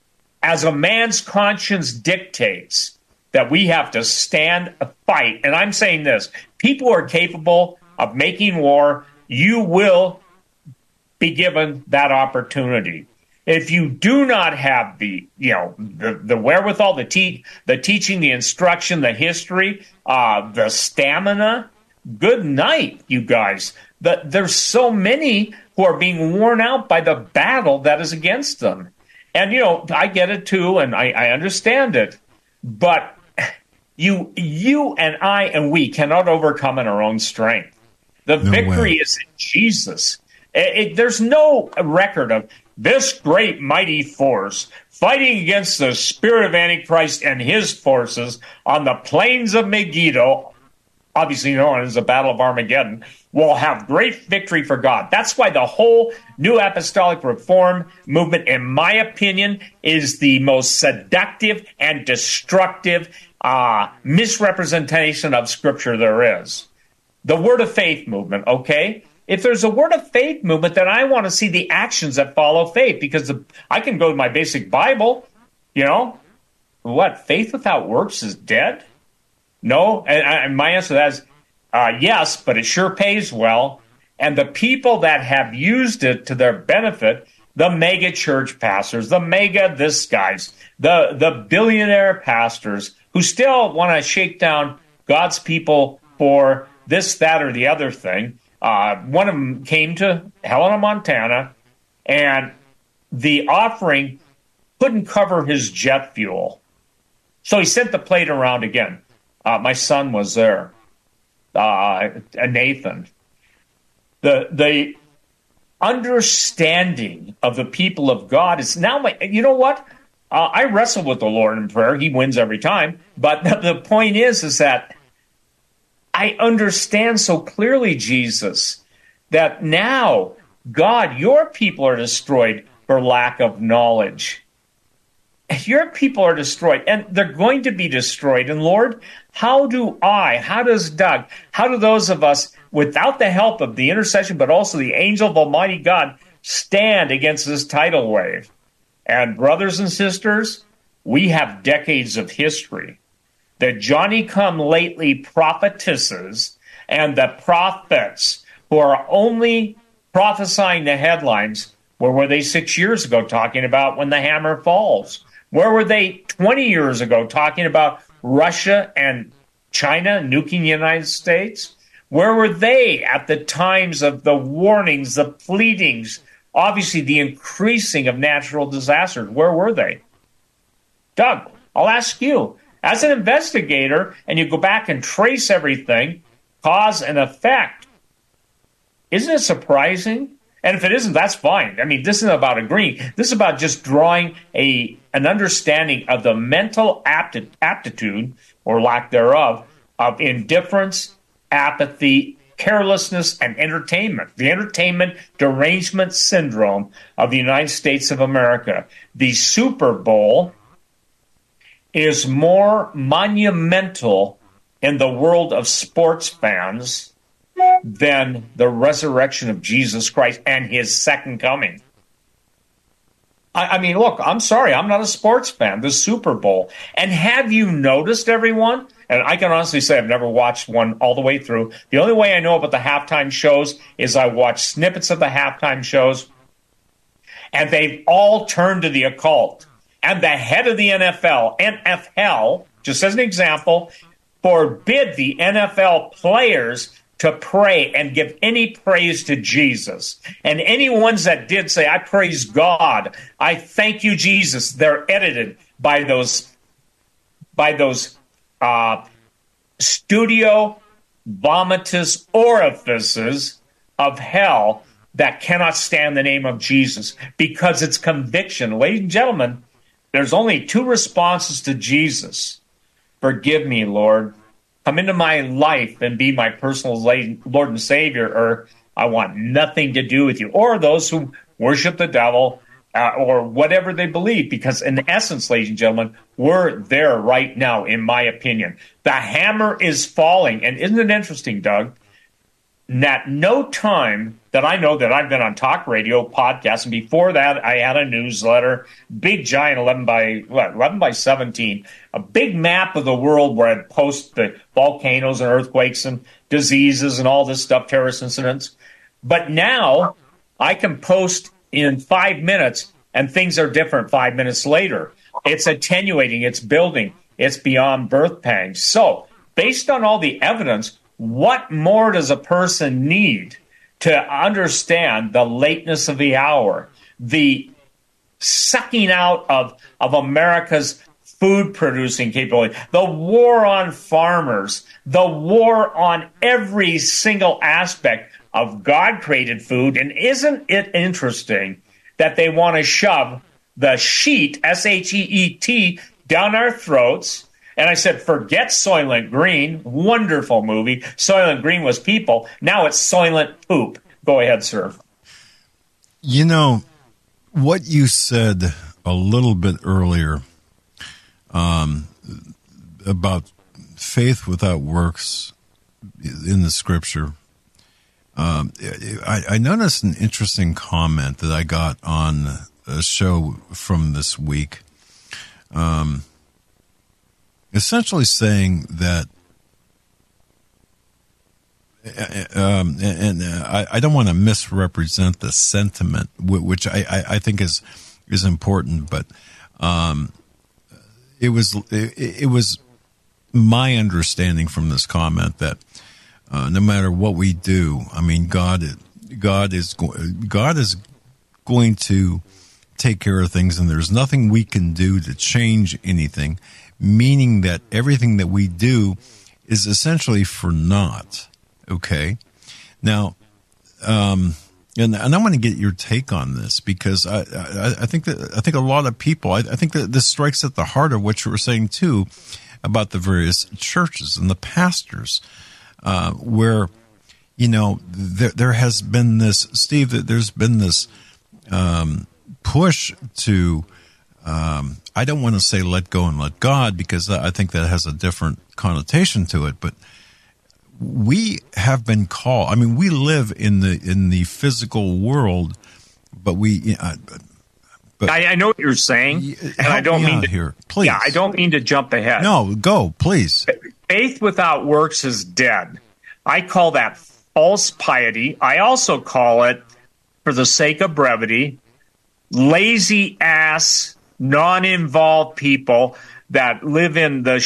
as a man's conscience dictates, that we have to stand a fight. And I'm saying this, people are capable of making war. You will be given that opportunity. If you do not have the, you know, the, the wherewithal, the te- the teaching, the instruction, the history, uh, the stamina, good night, you guys. The, there's so many who are being worn out by the battle that is against them. And, you know, I get it too, and I, I understand it. But you, you and I and we cannot overcome in our own strength. The no victory way. is in Jesus. It, it, there's no record of this great mighty force fighting against the spirit of Antichrist and his forces on the plains of Megiddo, obviously known as the Battle of Armageddon, will have great victory for God. That's why the whole New Apostolic Reform movement, in my opinion, is the most seductive and destructive uh, misrepresentation of Scripture there is. The Word of Faith movement, okay? If there's a Word of Faith movement, then I want to see the actions that follow faith, because the, I can go to my basic Bible, you know, what, faith without works is dead? No, and, and my answer to that is uh, yes, but it sure pays well. And the people that have used it to their benefit, the mega church pastors, the mega this guys, the, the billionaire pastors who still want to shake down God's people for this, that, or the other thing. Uh, one of them came to Helena, Montana, and the offering couldn't cover his jet fuel. So he sent the plate around again. Uh, my son was there, uh, Nathan. The the understanding of the people of God is now, my, you know what? Uh, I wrestle with the Lord in prayer. He wins every time. But the, the point is, is that I understand so clearly, Jesus, that now, God, your people are destroyed for lack of knowledge. Your people are destroyed, and they're going to be destroyed. And Lord, how do I, how does Doug, how do those of us, without the help of the intercession, but also the angel of Almighty God, stand against this tidal wave? And brothers and sisters, we have decades of history. The Johnny-come-lately prophetesses and the prophets who are only prophesying the headlines, where were they six years ago talking about when the hammer falls? Where were they twenty years ago talking about Russia and China nuking the United States? Where were they at the times of the warnings, the pleadings, obviously the increasing of natural disasters? Where were they? Doug, I'll ask you, as an investigator, and you go back and trace everything, cause and effect, isn't it surprising? And if it isn't, that's fine. I mean, this isn't about agreeing. This is about just drawing a an understanding of the mental apti- aptitude, or lack thereof, of indifference, apathy, carelessness, and entertainment. The entertainment derangement syndrome of the United States of America. The Super Bowl is more monumental in the world of sports fans than the resurrection of Jesus Christ and his second coming. I, I mean, look, I'm sorry, I'm not a sports fan. The Super Bowl. And have you noticed, everyone? And I can honestly say I've never watched one all the way through. The only way I know about the halftime shows is I watch snippets of the halftime shows, and they've all turned to the occult. And the head of the N F L, N F L, just as an example, forbid the N F L players to pray and give any praise to Jesus. And any ones that did say, I praise God, I thank you, Jesus, they're edited by those by those uh, studio vomitous orifices of hell that cannot stand the name of Jesus, because it's conviction. Ladies and gentlemen, there's only two responses to Jesus. Forgive me, Lord. Come into my life and be my personal Lord and Savior, or I want nothing to do with you. Or those who worship the devil, uh, or whatever they believe. Because in essence, ladies and gentlemen, we're there right now, in my opinion. The hammer is falling. And isn't it interesting, Doug, that no time that I know that I've been on talk radio, podcasts, and before that I had a newsletter, big giant eleven by what, eleven by seventeen, a big map of the world where I'd post the volcanoes and earthquakes and diseases and all this stuff, terrorist incidents. But now I can post in five minutes and things are different five minutes later. It's attenuating, it's building, it's beyond birth pangs. So based on all the evidence, what more does a person need to understand the lateness of the hour, the sucking out of, of America's food-producing capability, the war on farmers, the war on every single aspect of God-created food? And isn't it interesting that they want to shove the sheet, S H E E T, down our throats? And I said, forget Soylent Green. Wonderful movie. Soylent Green was people. Now it's Soylent Poop. Go ahead, sir. You know, what you said a little bit earlier um, about faith without works in the Scripture, um, I, I noticed an interesting comment that I got on a show from this week. Um Essentially saying that, um, and I, I don't want to misrepresent the sentiment, which I, I, I think is is important, but um, it was it, it was my understanding from this comment that uh, no matter what we do, I mean, God, God is God is going to take care of things, and there's nothing we can do to change anything. Meaning that everything that we do is essentially for naught. Okay, now, um, and and I want to get your take on this because I, I I think that I think a lot of people I, I think that this strikes at the heart of what you were saying too about the various churches and the pastors, uh, where you know there there has been this, Steve, that there's been this um, push to um, I don't want to say let go and let God because I think that has a different connotation to it, but we have been called. I mean, we live in the in the physical world, but we. Uh, but I, I know what you're saying, and I don't mean to here, please. Yeah, I don't mean to jump ahead. No, go, please. Faith without works is dead. I call that false piety. I also call it, for the sake of brevity, lazy ass, non-involved people that live in the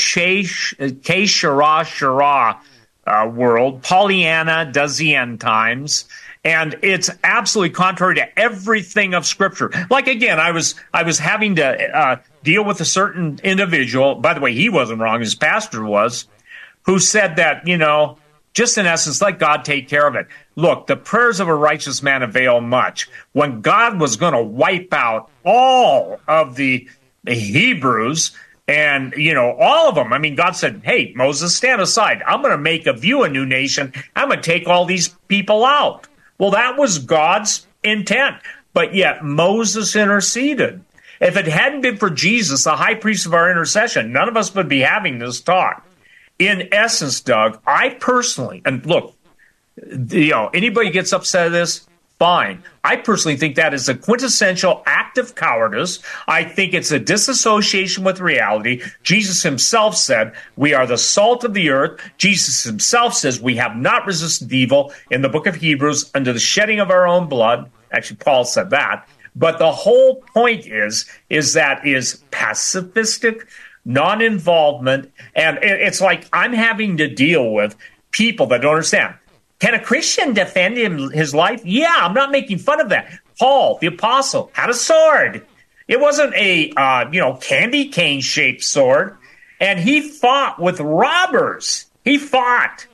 Ke Shara Shara uh, world. Pollyanna does the end times. And it's absolutely contrary to everything of Scripture. Like, again, I was I was having to uh, deal with a certain individual. By the way, he wasn't wrong. His pastor was, who said that, you know, just in essence, let God take care of it. Look, the prayers of a righteous man avail much. When God was going to wipe out all of the, the Hebrews, and, you know, all of them, I mean, God said, hey, Moses, stand aside. I'm going to make of you a new nation. I'm going to take all these people out. Well, that was God's intent. But yet Moses interceded. If it hadn't been for Jesus, the high priest of our intercession, none of us would be having this talk. In essence, Doug, I personally, and look, you know, anybody gets upset at this, fine. I personally think that is a quintessential act of cowardice. I think it's a disassociation with reality. Jesus himself said, we are the salt of the earth. Jesus himself says we have not resisted evil in the book of Hebrews under the shedding of our own blood. Actually, Paul said that. But the whole point is, is that is pacifistic, non-involvement, and it's like I'm having to deal with people that don't understand. Can a Christian defend him, his life? Yeah, I'm not making fun of that. Paul, the apostle, had a sword. It wasn't a, uh, you know, candy cane-shaped sword. And he fought with robbers. He fought.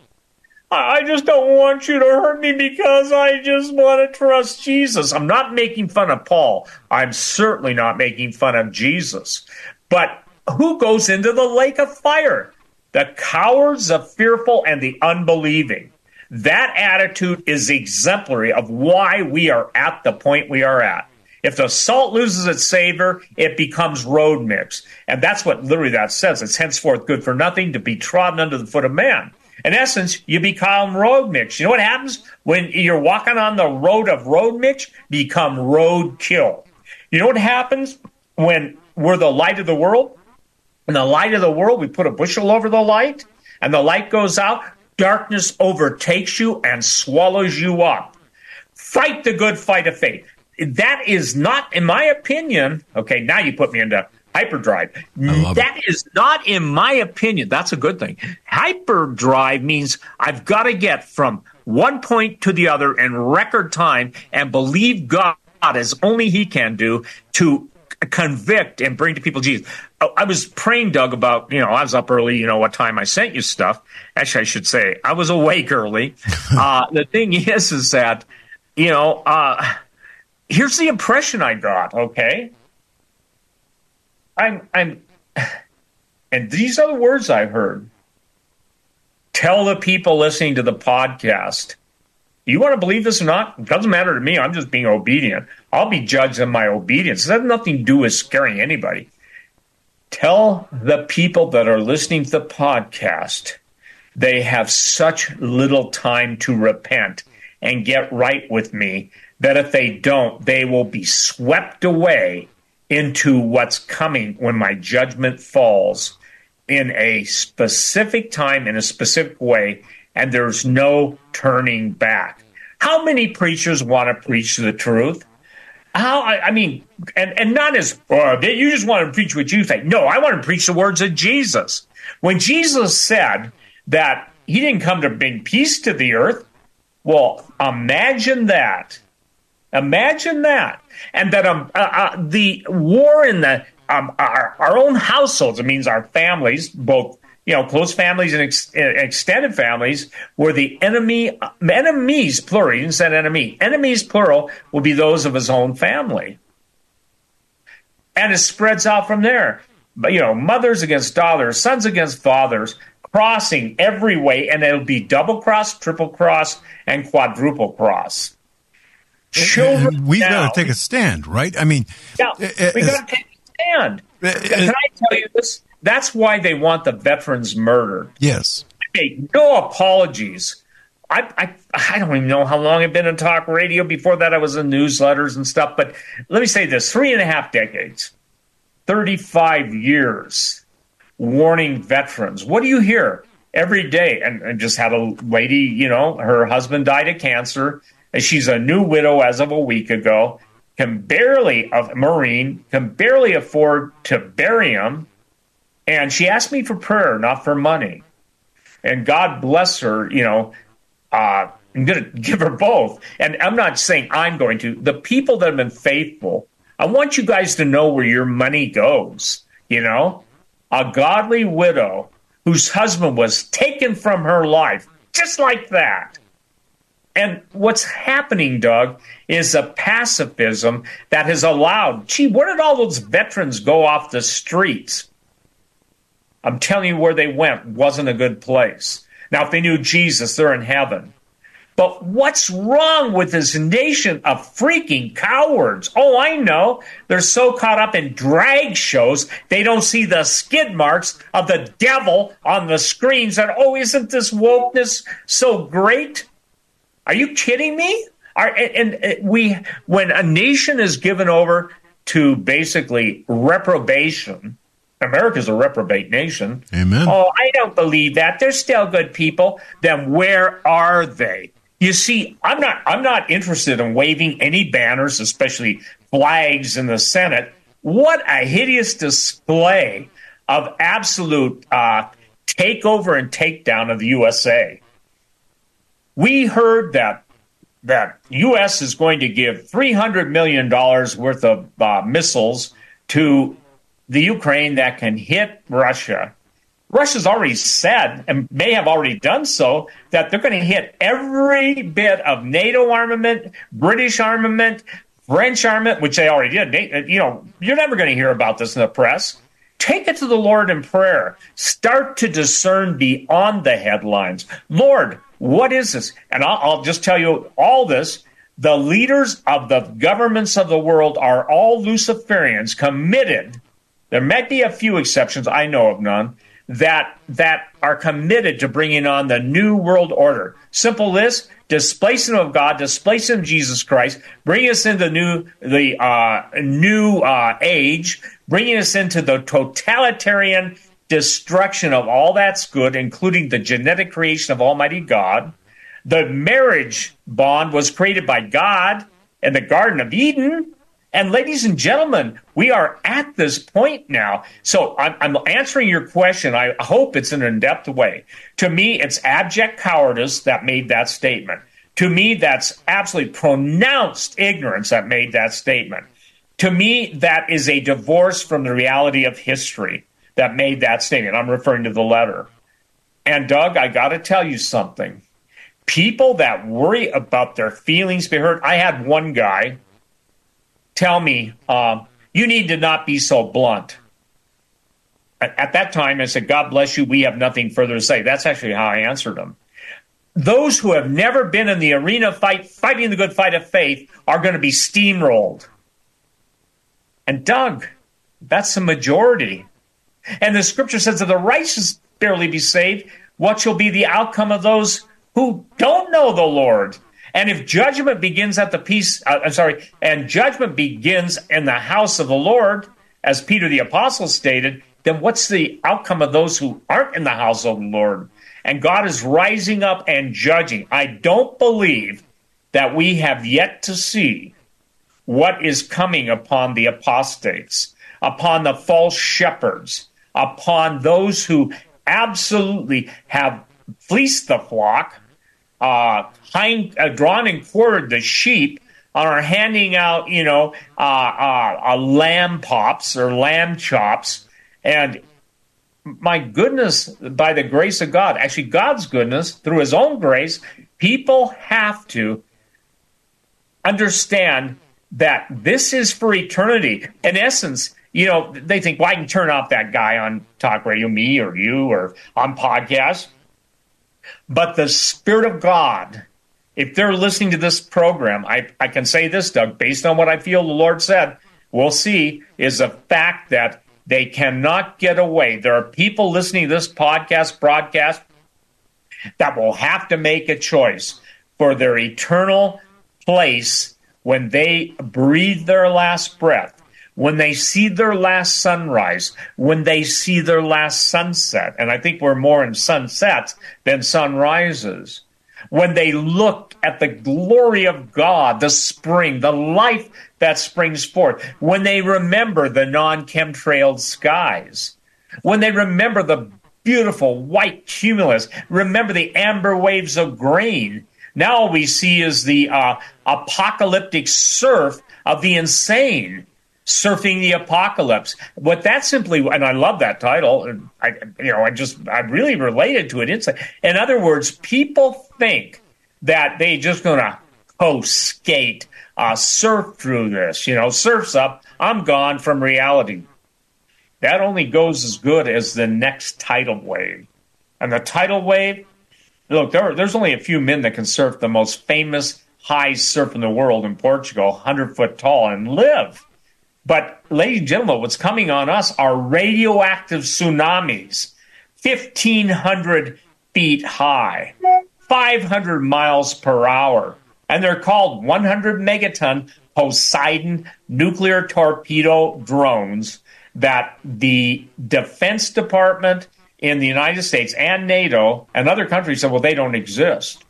I just don't want you to hurt me because I just want to trust Jesus. I'm not making fun of Paul. I'm certainly not making fun of Jesus. But who goes into the lake of fire? The cowards, the fearful, and the unbelieving. That attitude is exemplary of why we are at the point we are at. If the salt loses its savor, it becomes road mix. And that's what literally that says. It's henceforth good for nothing to be trodden under the foot of man. In essence, you become road mix. You know what happens when you're walking on the road of road mix? Become road kill. You know what happens when we're the light of the world? In the light of the world, we put a bushel over the light, and the light goes out. Darkness overtakes you and swallows you up. Fight the good fight of faith. That is not, in my opinion, okay, now you put me into hyperdrive. That it. is not, in my opinion, that's a good thing. Hyperdrive means I've got to get from one point to the other in record time and believe God as only he can do to convict and bring to people Jesus. I was praying, Doug, about, you know, I was up early, you know, what time I sent you stuff. Actually, I should say I was awake early. uh, the thing is, is that, you know, uh, here's the impression I got, okay? I'm, I'm, and these are the words I heard. Tell the people listening to the podcast, you want to believe this or not? It doesn't matter to me. I'm just being obedient. I'll be judged on my obedience. It has nothing to do with scaring anybody. Tell the people that are listening to the podcast they have such little time to repent and get right with me that if they don't, they will be swept away into what's coming when my judgment falls in a specific time, in a specific way, and there's no turning back. How many preachers want to preach the truth? How I, I mean, and, and not as, oh, you just want to preach what you think. No, I want to preach the words of Jesus. When Jesus said that, he didn't come to bring peace to the earth. Well, imagine that. Imagine that. And that um, uh, uh, the war in the um, our, our own households, it means our families, both you know, close families and ex- extended families, were the enemy, enemies, plural, you didn't say enemy, enemies, plural, will be those of his own family. And it spreads out from there. But, you know, mothers against daughters, sons against fathers, crossing every way, and it'll be double cross, triple cross, and quadruple cross. Children, we've now, got to take a stand, right? I mean, yeah, we got to take a stand. Uh, Can I tell you this? That's why they want the veterans murdered. Yes. Hey, no apologies. I, I I don't even know how long I've been in talk radio. Before that, I was in newsletters and stuff. But let me say this, three and a half decades, thirty-five years, warning veterans. What do you hear every day? And I just had a lady, you know, her husband died of cancer. And she's a new widow as of a week ago, can barely, a Marine, can barely afford to bury him. And she asked me for prayer, not for money. And God bless her, you know, uh, I'm going to give her both. And I'm not saying I'm going to. The people that have been faithful, I want you guys to know where your money goes, you know. A godly widow whose husband was taken from her life, just like that. And what's happening, Doug, is a pacifism that has allowed, gee, where did all those veterans go off the streets? I'm telling you where they went wasn't a good place. Now, if they knew Jesus, they're in heaven. But what's wrong with this nation of freaking cowards? Oh, I know. They're so caught up in drag shows, they don't see the skid marks of the devil on the screens. And, oh, isn't this wokeness so great? Are you kidding me? Are, and, and we, when a nation is given over to basically reprobation, America's a reprobate nation. Amen. Oh, I don't believe that. They're still good people. Then where are they? You see, I'm not I'm not interested in waving any banners, especially flags in the Senate. What a hideous display of absolute uh, takeover and takedown of the U S A. We heard that that U S is going to give three hundred million dollars worth of uh, missiles to the Ukraine that can hit Russia. Russia's already said, and may have already done so, that they're going to hit every bit of NATO armament, British armament, French armament, which they already did. You know, you're never going to hear about this in the press. Take it to the Lord in prayer. Start to discern beyond the headlines. Lord, what is this? And I'll, I'll just tell you all this. The leaders of the governments of the world are all Luciferians, committed. There might be a few exceptions, I know of none, that that are committed to bringing on the new world order. Simple this: displacement of God, displacement of Jesus Christ, bringing us into new the uh, new uh, age, bringing us into the totalitarian destruction of all that's good, including the genetic creation of Almighty God. The marriage bond was created by God in the Garden of Eden. And ladies and gentlemen, we are at this point now. So I'm, I'm answering your question. I hope it's in an in-depth way. To me, it's abject cowardice that made that statement. To me, that's absolutely pronounced ignorance that made that statement. To me, that is a divorce from the reality of history that made that statement. I'm referring to the letter. And Doug, I got to tell you something. People that worry about their feelings being hurt. I had one guy tell me, um, you need to not be so blunt. At, at that time, I said, God bless you, we have nothing further to say. That's actually how I answered him. Those who have never been in the arena fight, fighting the good fight of faith, are going to be steamrolled. And Doug, that's the majority. And the scripture says that the righteous barely be saved. What shall be the outcome of those who don't know the Lord? And if judgment begins at the peace, uh, I'm sorry, and judgment begins in the house of the Lord, as Peter the Apostle stated, then what's the outcome of those who aren't in the house of the Lord? And God is rising up and judging. I don't believe that we have yet to see what is coming upon the apostates, upon the false shepherds, upon those who absolutely have fleeced the flock, uh, hind, uh, drawn and quartered the sheep, and are handing out, you know, uh, uh, uh, lamb pops or lamb chops. And my goodness, by the grace of God, actually God's goodness, through his own grace, people have to understand that this is for eternity. In essence, you know, they think, well, I can turn off that guy on talk radio, me or you, or on podcasts. But the Spirit of God, if they're listening to this program, I, I can say this, Doug, based on what I feel the Lord said, we'll see, is the fact that they cannot get away. There are people listening to this podcast, broadcast, that will have to make a choice for their eternal place when they breathe their last breath, when they see their last sunrise, when they see their last sunset. And I think we're more in sunsets than sunrises. When they look at the glory of God, the spring, the life that springs forth, when they remember the non-chemtrailed skies, when they remember the beautiful white cumulus, remember the amber waves of grain. Now all we see is the uh, apocalyptic surf of the insane, surfing the apocalypse. What that simply, and I love that title, I, you know, I just, I really related to it. It's, in other words, people think that they just going to coast, skate, uh, surf through this, you know, surf's up, I'm gone from reality. That only goes as good as the next tidal wave. And the tidal wave, look, there, there's only a few men that can surf the most famous high surf in the world in Portugal, one hundred foot tall, and live. But, ladies and gentlemen, what's coming on us are radioactive tsunamis, fifteen hundred feet high, five hundred miles per hour. And they're called one hundred megaton Poseidon nuclear torpedo drones that the Defense Department in the United States and NATO and other countries said, well, they don't exist.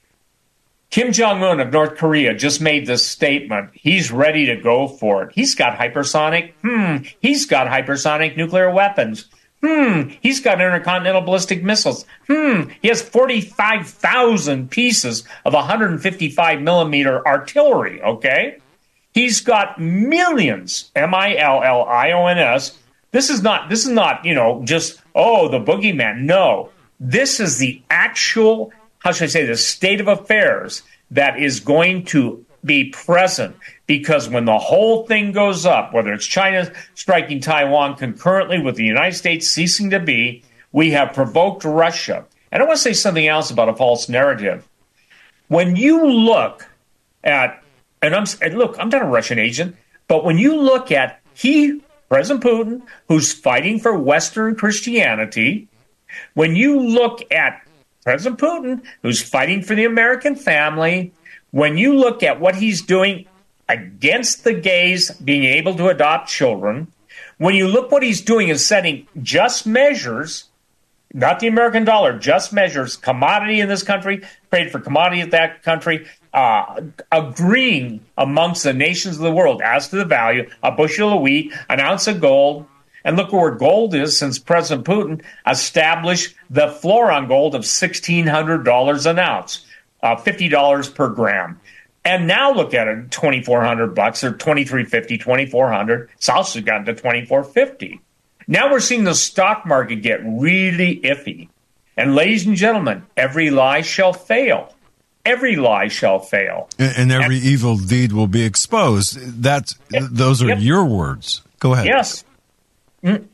Kim Jong-un of North Korea just made this statement. He's ready to go for it. He's got hypersonic. Hmm. He's got hypersonic nuclear weapons. Hmm. He's got intercontinental ballistic missiles. Hmm. He has forty-five thousand pieces of one hundred fifty-five millimeter artillery. Okay. He's got millions, M I L L I O N S. This is not, this is not, you know, just, oh, the boogeyman. No. This is the actual, how should I say, the state of affairs that is going to be present, because when the whole thing goes up, whether it's China striking Taiwan concurrently with the United States ceasing to be, we have provoked Russia. And I want to say something else about a false narrative. When you look at, and I'm and look, I'm not a Russian agent, but when you look at he, President Putin, who's fighting for Western Christianity, when you look at President Putin, who's fighting for the American family, when you look at what he's doing against the gays being able to adopt children, when you look what he's doing is setting just measures, not the American dollar, just measures, commodity in this country, trade for commodity in that country, uh, agreeing amongst the nations of the world as to the value, a bushel of wheat, an ounce of gold. And look where gold is since President Putin established the floor on gold of sixteen hundred dollars an ounce, uh, fifty dollars per gram. And now look at it, twenty-four hundred bucks or twenty-three fifty, twenty-four hundred. It's also gotten to twenty-four fifty. Now we're seeing the stock market get really iffy. And ladies and gentlemen, every lie shall fail. Every lie shall fail. And, and every and, evil deed will be exposed. That's yep, those are yep. your words. Go ahead. Yes. Mm.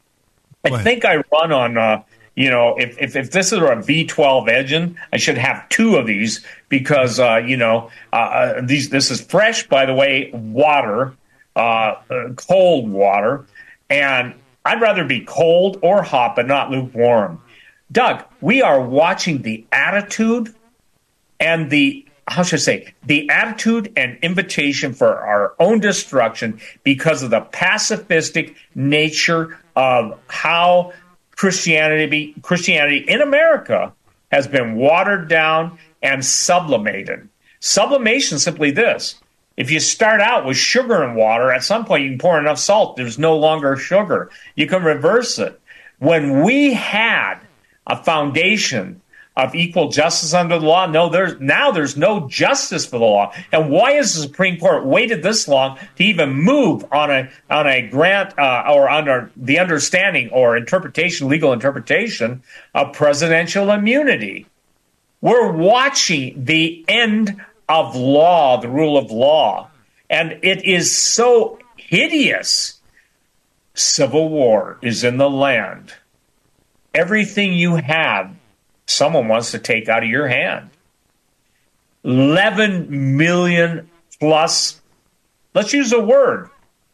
I ahead. think I run on, uh, you know, if, if, if this is a V twelve engine, I should have two of these because, uh, you know, uh, these this is fresh, by the way, water, uh, uh, cold water. And I'd rather be cold or hot, but not lukewarm. Doug, we are watching the attitude and the, how should I say, the attitude and invitation for our own destruction because of the pacifistic nature of how Christianity, Christianity in America has been watered down and sublimated. Sublimation is simply this. If you start out with sugar and water, at some point you can pour enough salt, there's no longer sugar. You can reverse it. When we had a foundation of equal justice under the law? No, there's now there's no justice for the law. And why has the Supreme Court waited this long to even move on a on a grant uh, or under the understanding or interpretation, legal interpretation of presidential immunity? We're watching the end of law, the rule of law, and it is so hideous. Civil war is in the land. Everything you have, someone wants to take out of your hand. eleven million plus, let's use a word,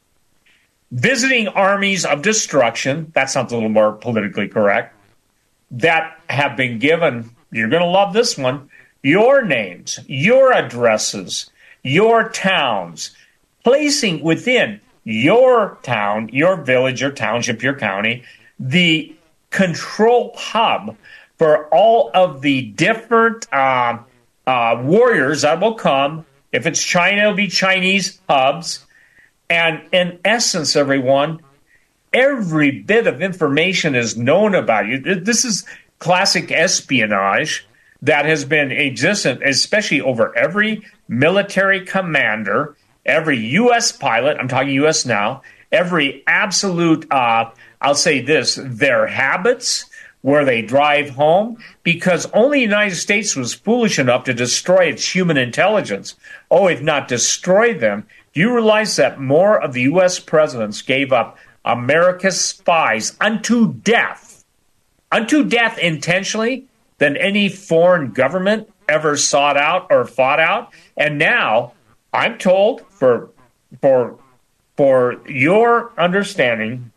visiting armies of destruction, that sounds a little more politically correct, that have been given, you're going to love this one, your names, your addresses, your towns, placing within your town, your village, your township, your county, the control hub for all of the different uh, uh, warriors that will come. If it's China, it'll be Chinese hubs. And in essence, everyone, every bit of information is known about you. This is classic espionage that has been existent, especially over every military commander, every U S pilot, I'm talking U S now, every absolute, uh, I'll say this, their habits, where they drive home, because only the United States was foolish enough to destroy its human intelligence. Oh, if not destroyed them. Do you realize that more of the U S presidents gave up America's spies unto death, unto death intentionally, than any foreign government ever sought out or fought out? And now, I'm told, for for for your understanding,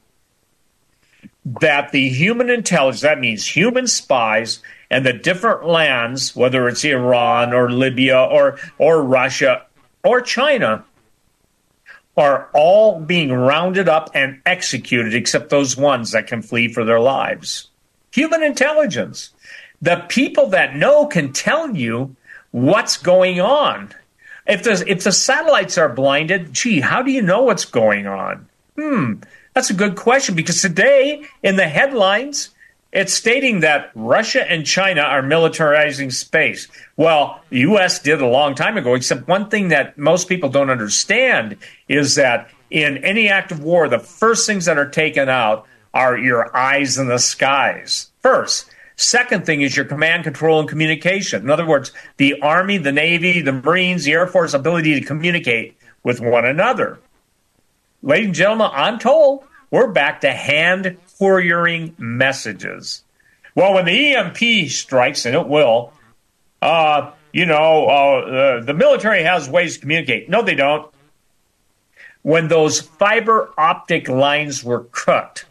that the human intelligence, that means human spies, and the different lands, whether it's Iran or Libya or or Russia or China, are all being rounded up and executed, except those ones that can flee for their lives. Human intelligence. The people that know can tell you what's going on. If the, if the satellites are blinded, gee, how do you know what's going on? Hmm, that's a good question, because today in the headlines, it's stating that Russia and China are militarizing space. Well, the U S did a long time ago, except one thing that most people don't understand is that in any act of war, the first things that are taken out are your eyes in the skies. First. Second thing is your command, control, and communication. In other words, the Army, the Navy, the Marines, the Air Force ability to communicate with one another. Ladies and gentlemen, I'm told we're back to hand couriering messages. Well, when the E M P strikes, and it will, uh, you know, uh, the, the military has ways to communicate. No, they don't. When those fiber optic lines were cut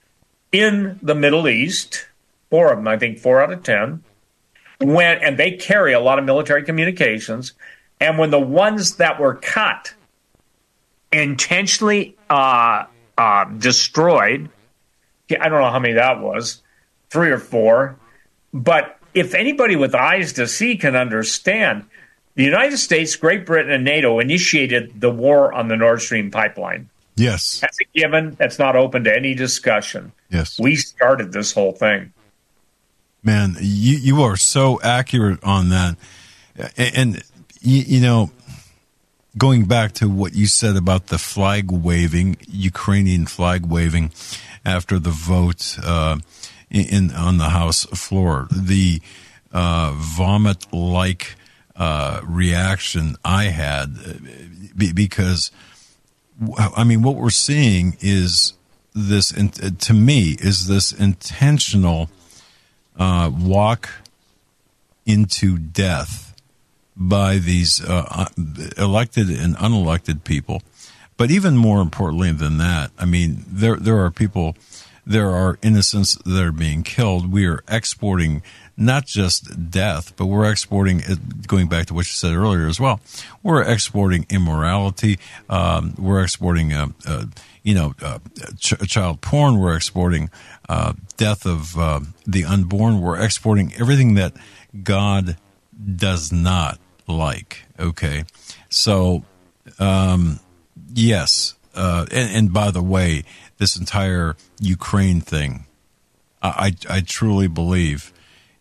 in the Middle East, four of them, I think four out of ten, when, and they carry a lot of military communications, and when the ones that were cut intentionally uh, uh, destroyed, I don't know how many that was, three or four, but if anybody with eyes to see can understand, the United States, Great Britain, and NATO initiated the war on the Nord Stream pipeline. Yes. That's a given. That's not open to any discussion. Yes. We started this whole thing. Man, you, you are so accurate on that. And, and you, you know, going back to what you said about the flag waving, Ukrainian flag waving after the vote uh, in on the House floor, the uh, vomit-like uh, reaction I had, because, I mean, what we're seeing is this, to me, is this intentional Uh, walk into death by these uh, elected and unelected people. But even more importantly than that, I mean, there there are people, there are innocents that are being killed. We are exporting not just death, but we're exporting, going back to what you said earlier as well, we're exporting immorality. Um, we're exporting, uh, uh, you know, uh, ch- child porn. We're exporting uh, death of uh, the unborn. We're exporting everything that God does not like. Okay. So, um, yes. Uh, and, and by the way, this entire Ukraine thing, I, I, I truly believe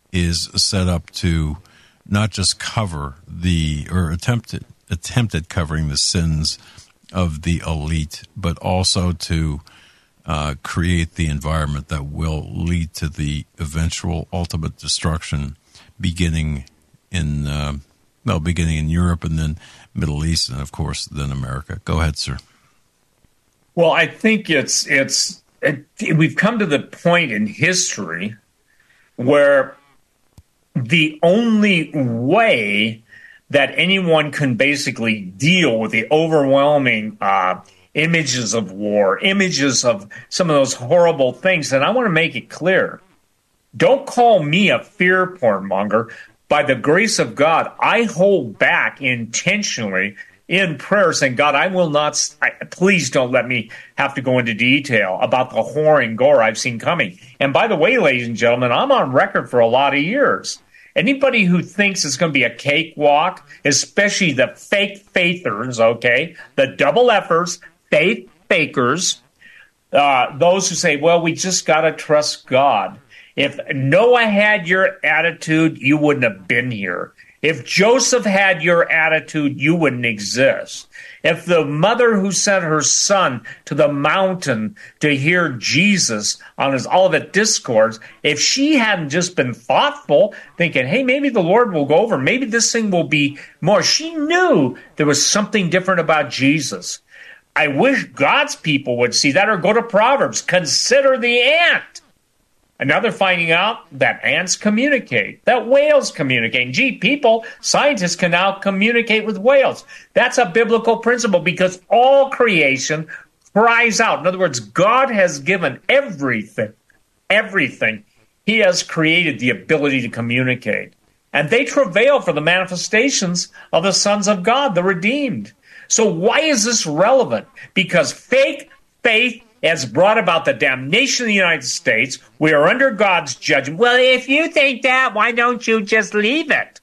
is set up to not just cover the, or attempted, attempted covering the sins of the elite, but also to uh, create the environment that will lead to the eventual ultimate destruction, beginning in, uh, well, beginning in Europe and then Middle East, and of course, then America. Go ahead, sir. Well, I think it's it's it, we've come to the point in history where the only way that anyone can basically deal with the overwhelming uh, images of war, images of some of those horrible things, and I want to make it clear, don't call me a fear porn monger. By the grace of God, I hold back intentionally in prayer saying, God, I will not, I, please don't let me have to go into detail about the horror and gore I've seen coming. And by the way, ladies and gentlemen, I'm on record for a lot of years. Anybody who thinks it's going to be a cakewalk, especially the fake faithers, okay, the double effers, faith fakers, uh, those who say, well, we just got to trust God. If Noah had your attitude, you wouldn't have been here. If Joseph had your attitude, you wouldn't exist. If the mother who sent her son to the mountain to hear Jesus on his Olivet Discourse, if she hadn't just been thoughtful, thinking, hey, maybe the Lord will go over, maybe this thing will be more. She knew there was something different about Jesus. I wish God's people would see that, or go to Proverbs. Consider the ant. And now they're finding out that ants communicate, that whales communicate. And gee, people, scientists can now communicate with whales. That's a biblical principle because all creation cries out. In other words, God has given everything, everything. He has created the ability to communicate. And they travail for the manifestations of the sons of God, the redeemed. So why is this relevant? Because fake faith has brought about the damnation of the United States. We are under God's judgment. Well, if you think that, why don't you just leave it?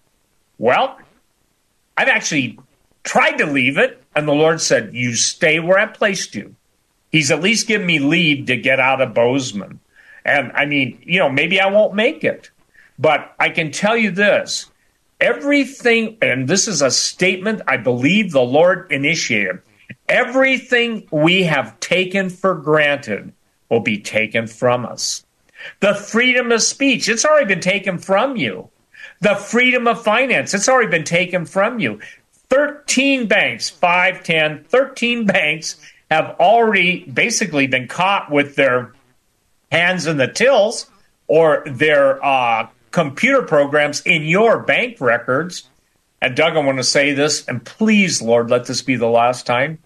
Well, I've actually tried to leave it, and the Lord said, you stay where I placed you. He's at least given me leave to get out of Bozeman. And, I mean, you know, maybe I won't make it. But I can tell you this. Everything, and this is a statement I believe the Lord initiated, everything we have taken for granted will be taken from us. The freedom of speech, it's already been taken from you. The freedom of finance, it's already been taken from you. thirteen banks, five, ten, thirteen banks have already basically been caught with their hands in the tills or their uh, computer programs in your bank records. And Doug, I want to say this, and please, Lord, let this be the last time.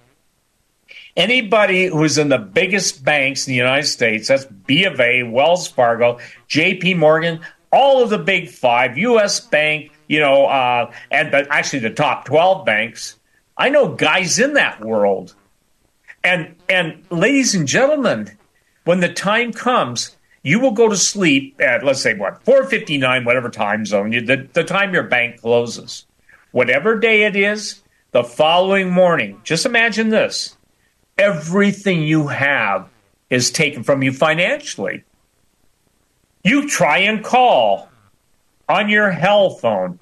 Anybody who's in the biggest banks in the United States, that's B of A, Wells Fargo, J P Morgan, all of the big five, U S Bank, you know, uh, and the, actually the top twelve banks, I know guys in that world. And, and ladies and gentlemen, when the time comes, you will go to sleep at, let's say, what, four fifty-nine, whatever time zone, you, the, the time your bank closes. Whatever day it is, the following morning, just imagine this. Everything you have is taken from you financially. You try and call on your hell phone.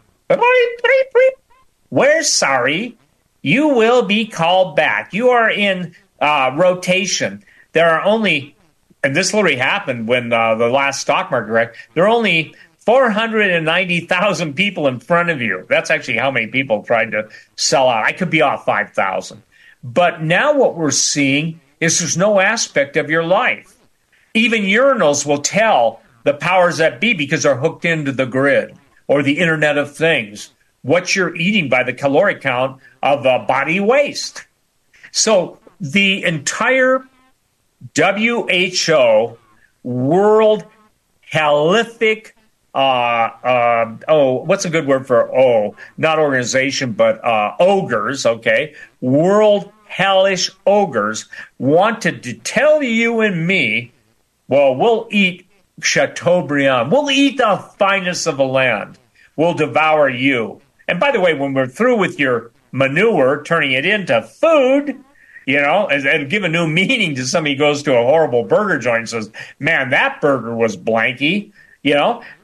We're sorry. You will be called back. You are in uh, rotation. There are only, and this literally happened when uh, the last stock market wreck, there are only four hundred ninety thousand people in front of you. That's actually how many people tried to sell out. I could be off five thousand. But now what we're seeing is there's no aspect of your life. Even urinals will tell the powers that be because they're hooked into the grid or the Internet of Things, what you're eating by the caloric count of uh, body waste. So the entire W H O World Hellific Uh, uh, oh, what's a good word for oh, not organization, but uh, ogres, okay? World hellish ogres wanted to tell you and me, well, we'll eat Chateaubriand. We'll eat the finest of the land. We'll devour you. And by the way, when we're through with your manure, turning it into food, you know, and, and give a new meaning to somebody who goes to a horrible burger joint and says, man, that burger was blanky. You know,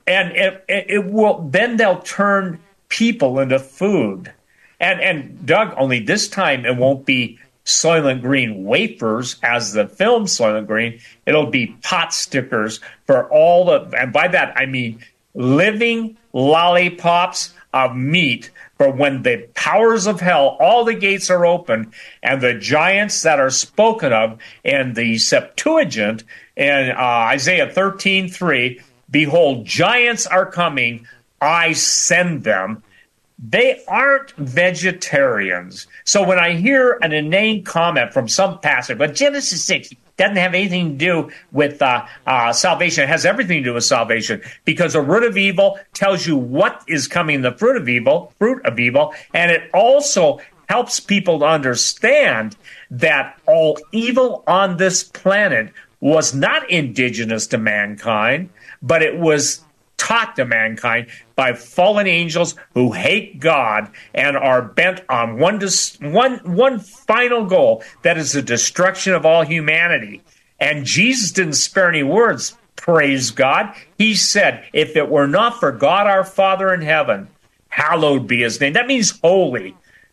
and it, it will. Then they'll turn people into food. And and Doug, only this time it won't be Soylent Green wafers as the film Soylent Green. It'll be pot stickers for all the, and by that I mean living lollipops of meat for when the powers of hell, all the gates are open, and the giants that are spoken of in the Septuagint in uh, Isaiah thirteen three, behold, giants are coming, I send them. They aren't vegetarians. So when I hear an inane comment from some pastor, but Genesis six doesn't have anything to do with uh, uh, salvation. It has everything to do with salvation, because the root of evil tells you what is coming, the fruit of evil, fruit of evil, and it also helps people to understand that all evil on this planet was not indigenous to mankind, but it was taught to mankind by fallen angels who hate God and are bent on one, dis- one, one final goal, that is the destruction of all humanity. And Jesus didn't spare any words, praise God. He said, if it were not for God our Father in heaven, hallowed be his name. That means holy,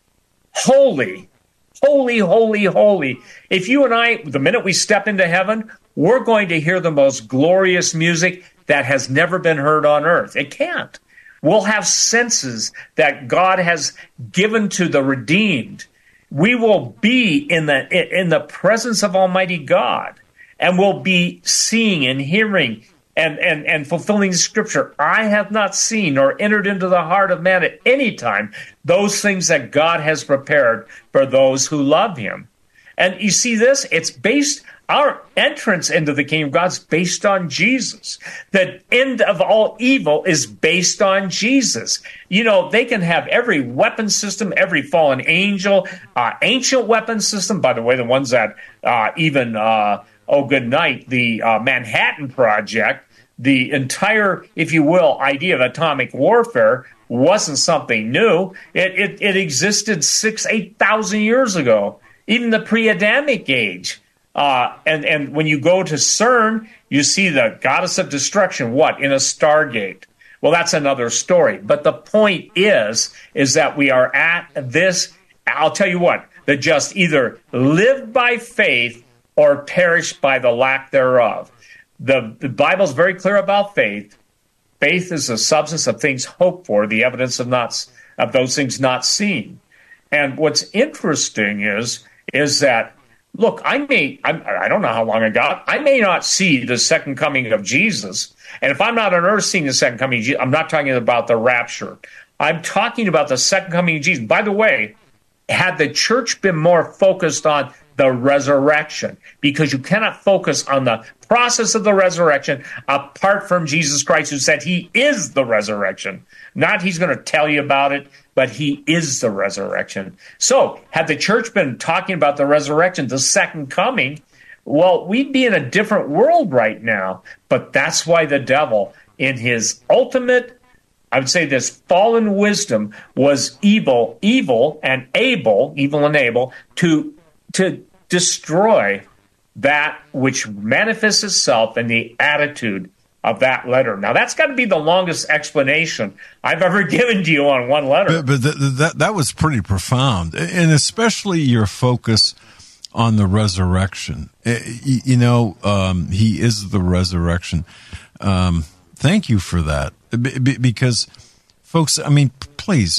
holy, holy, holy, holy. If you and I, the minute we step into heaven, we're going to hear the most glorious music that has never been heard on earth. It can't. We'll have senses that God has given to the redeemed. We will be in the in the presence of Almighty God, and we'll be seeing and hearing and, and, and fulfilling Scripture. I have not seen nor entered into the heart of man at any time those things that God has prepared for those who love him. And you see this? It's based, our entrance into the kingdom of God is based on Jesus. The end of all evil is based on Jesus. You know, they can have every weapon system, every fallen angel, uh, ancient weapon system, by the way, the ones that uh, even, uh, oh, good night, the uh, Manhattan Project, the entire, if you will, idea of atomic warfare wasn't something new. It, it, it existed six, eight thousand years ago. Even the pre-Adamic age. Uh, and, and when you go to CERN, you see the goddess of destruction, what? In a Stargate. Well, that's another story. But the point is, is that we are at this, I'll tell you what, the just either live by faith or perish by the lack thereof. The, the Bible's very clear about faith. Faith is the substance of things hoped for, the evidence of not of those things not seen. And what's interesting is, is that, look, I may, I'm, I don't know how long I got, I may not see the second coming of Jesus. And if I'm not on earth seeing the second coming of Jesus, I'm not talking about the rapture. I'm talking about the second coming of Jesus. By the way, had the church been more focused on the resurrection, because you cannot focus on the process of the resurrection apart from Jesus Christ, who said he is the resurrection. Not he's going to tell you about it, but he is the resurrection. So had the church been talking about the resurrection, the second coming, well, we'd be in a different world right now. But that's why the devil, in his ultimate, I would say this fallen wisdom, was evil, evil and able, evil and able, to to destroy that which manifests itself in the attitude of that letter. Now, that's got to be the longest explanation I've ever given to you on one letter. But, but th- that that was pretty profound, and especially your focus on the resurrection. You know, um, he is the resurrection. Um, thank you for that, B- because, folks, I mean, please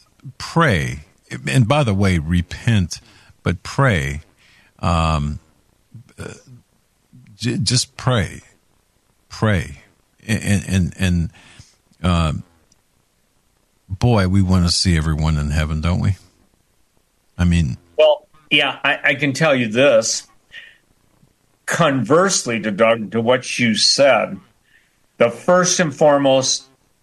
pray. And by the way, repent. But pray, um, uh, j- just pray, pray, and and and uh, boy, we want to see everyone in heaven, don't we? I mean, well, yeah, I, I can tell you this. Conversely, to Doug, to what you said, the first and foremost,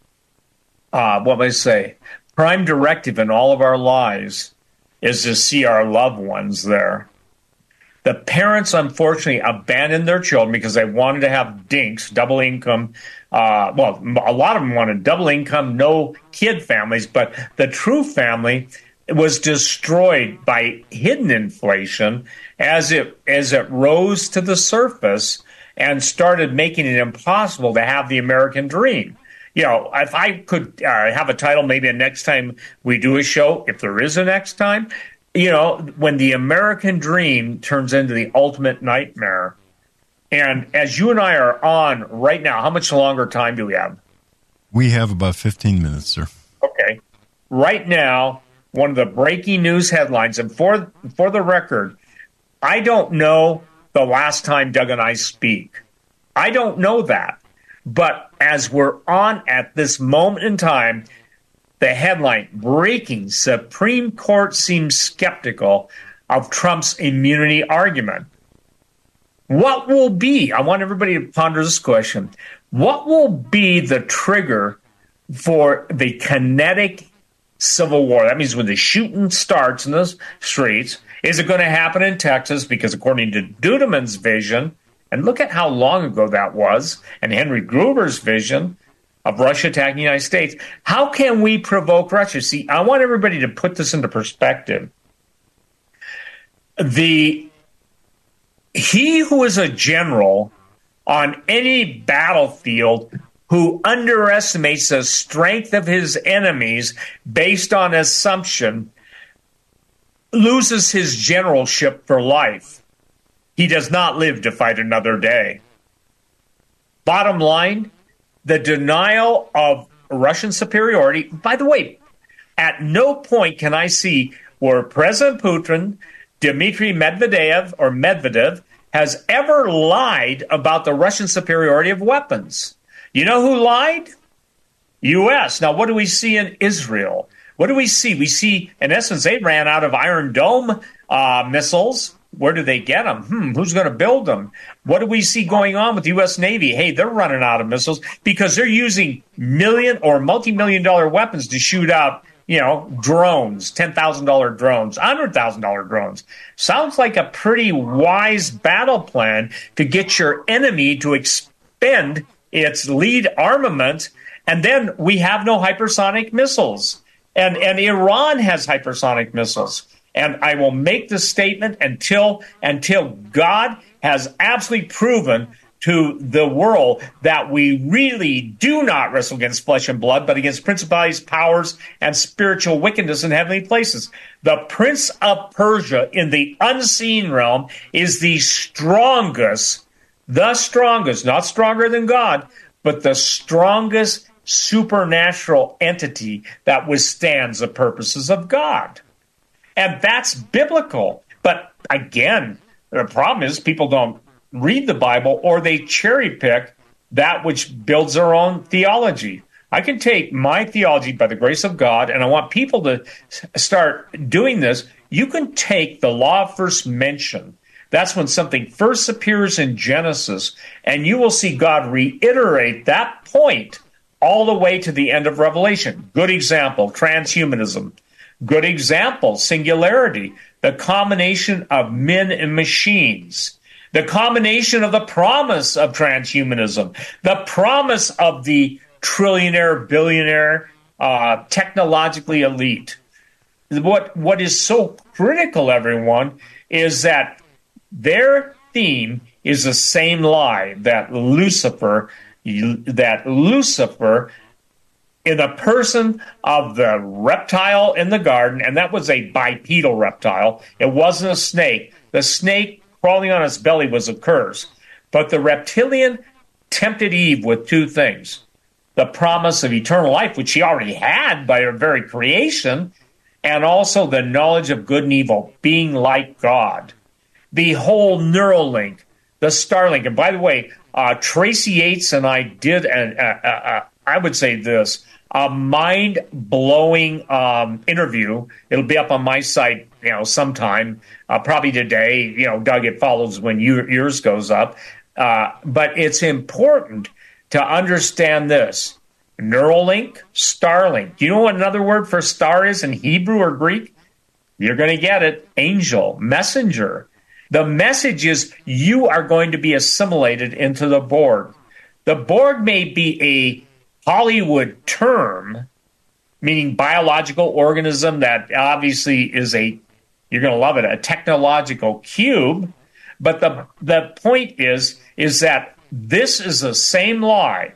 uh, what would I say, prime directive in all of our lives is to see our loved ones there. The parents, unfortunately, abandoned their children because they wanted to have dinks, double income. Uh, well, a lot of them wanted double income, no kid families, but the true family was destroyed by hidden inflation as it as it rose to the surface and started making it impossible to have the American dream. You know, if I could uh, have a title, maybe a next time we do a show, if there is a next time, you know, when the American dream turns into the ultimate nightmare. And as you and I are on right now, how much longer time do we have? We have about fifteen minutes, sir. Okay. Right now, one of the breaking news headlines, and for, for the record, I don't know the last time Doug and I speak. I don't know that. But as we're on at this moment in time, the headline, breaking, Supreme Court seems skeptical of Trump's immunity argument. What will be, I want everybody to ponder this question, what will be the trigger for the kinetic civil war? That means when the shooting starts in the streets, is it going to happen in Texas? Because according to Dudeman's vision, and look at how long ago that was, and Henry Gruber's vision of Russia attacking the United States, how can we provoke Russia? See, I want everybody to put this into perspective. The He who is a general on any battlefield who underestimates the strength of his enemies based on assumption loses his generalship for life. He does not live to fight another day. Bottom line, the denial of Russian superiority. By the way, at no point can I see where President Putin, Dmitry Medvedev, or Medvedev, has ever lied about the Russian superiority of weapons. You know who lied? U S. Now, what do we see in Israel? What do we see? We see, in essence, they ran out of Iron Dome uh, missiles. Where do they get them? Hmm, who's going to build them? What do we see going on with the U S Navy? Hey, they're running out of missiles because they're using million or multi-million dollar weapons to shoot out, you know, drones, ten thousand dollars drones, one hundred thousand dollars drones. Sounds like a pretty wise battle plan to get your enemy to expend its lead armament, and then we have no hypersonic missiles. And, and Iran has hypersonic missiles. And I will make this statement until until God has absolutely proven to the world that we really do not wrestle against flesh and blood, but against principalities, powers, and spiritual wickedness in heavenly places. The Prince of Persia in the unseen realm is the strongest, the strongest, not stronger than God, but the strongest supernatural entity that withstands the purposes of God. And that's biblical. But again, the problem is people don't read the Bible, or they cherry pick that which builds their own theology. I can take my theology by the grace of God, and I want people to start doing this. You can take the law of first mention. That's when something first appears in Genesis, and you will see God reiterate that point all the way to the end of Revelation. Good example, transhumanism. Good example, singularity, the combination of men and machines, the combination of the promise of transhumanism, the promise of the trillionaire, billionaire, uh, technologically elite. What, what is so critical, everyone, is that their theme is the same lie that Lucifer, that Lucifer in the person of the reptile in the garden, and that was a bipedal reptile. It wasn't a snake. The snake crawling on its belly was a curse. But the reptilian tempted Eve with two things. The promise of eternal life, which she already had by her very creation, and also the knowledge of good and evil, being like God. The whole Neuralink, the Starlink. And by the way, uh, Tracy Yates and I did, an, uh, uh, uh, I would say this, a mind-blowing um, interview. It'll be up on my site, you know, sometime, uh, probably today. You know, Doug, it follows when you, yours goes up. Uh, but it's important to understand this. Neuralink, Starlink. Do you know what another word for star is in Hebrew or Greek? You're going to get it. Angel, messenger. The message is you are going to be assimilated into the Borg. The Borg may be a Hollywood term, meaning biological organism that obviously is a, you're going to love it, a technological cube. But the the point is, is that this is the same lie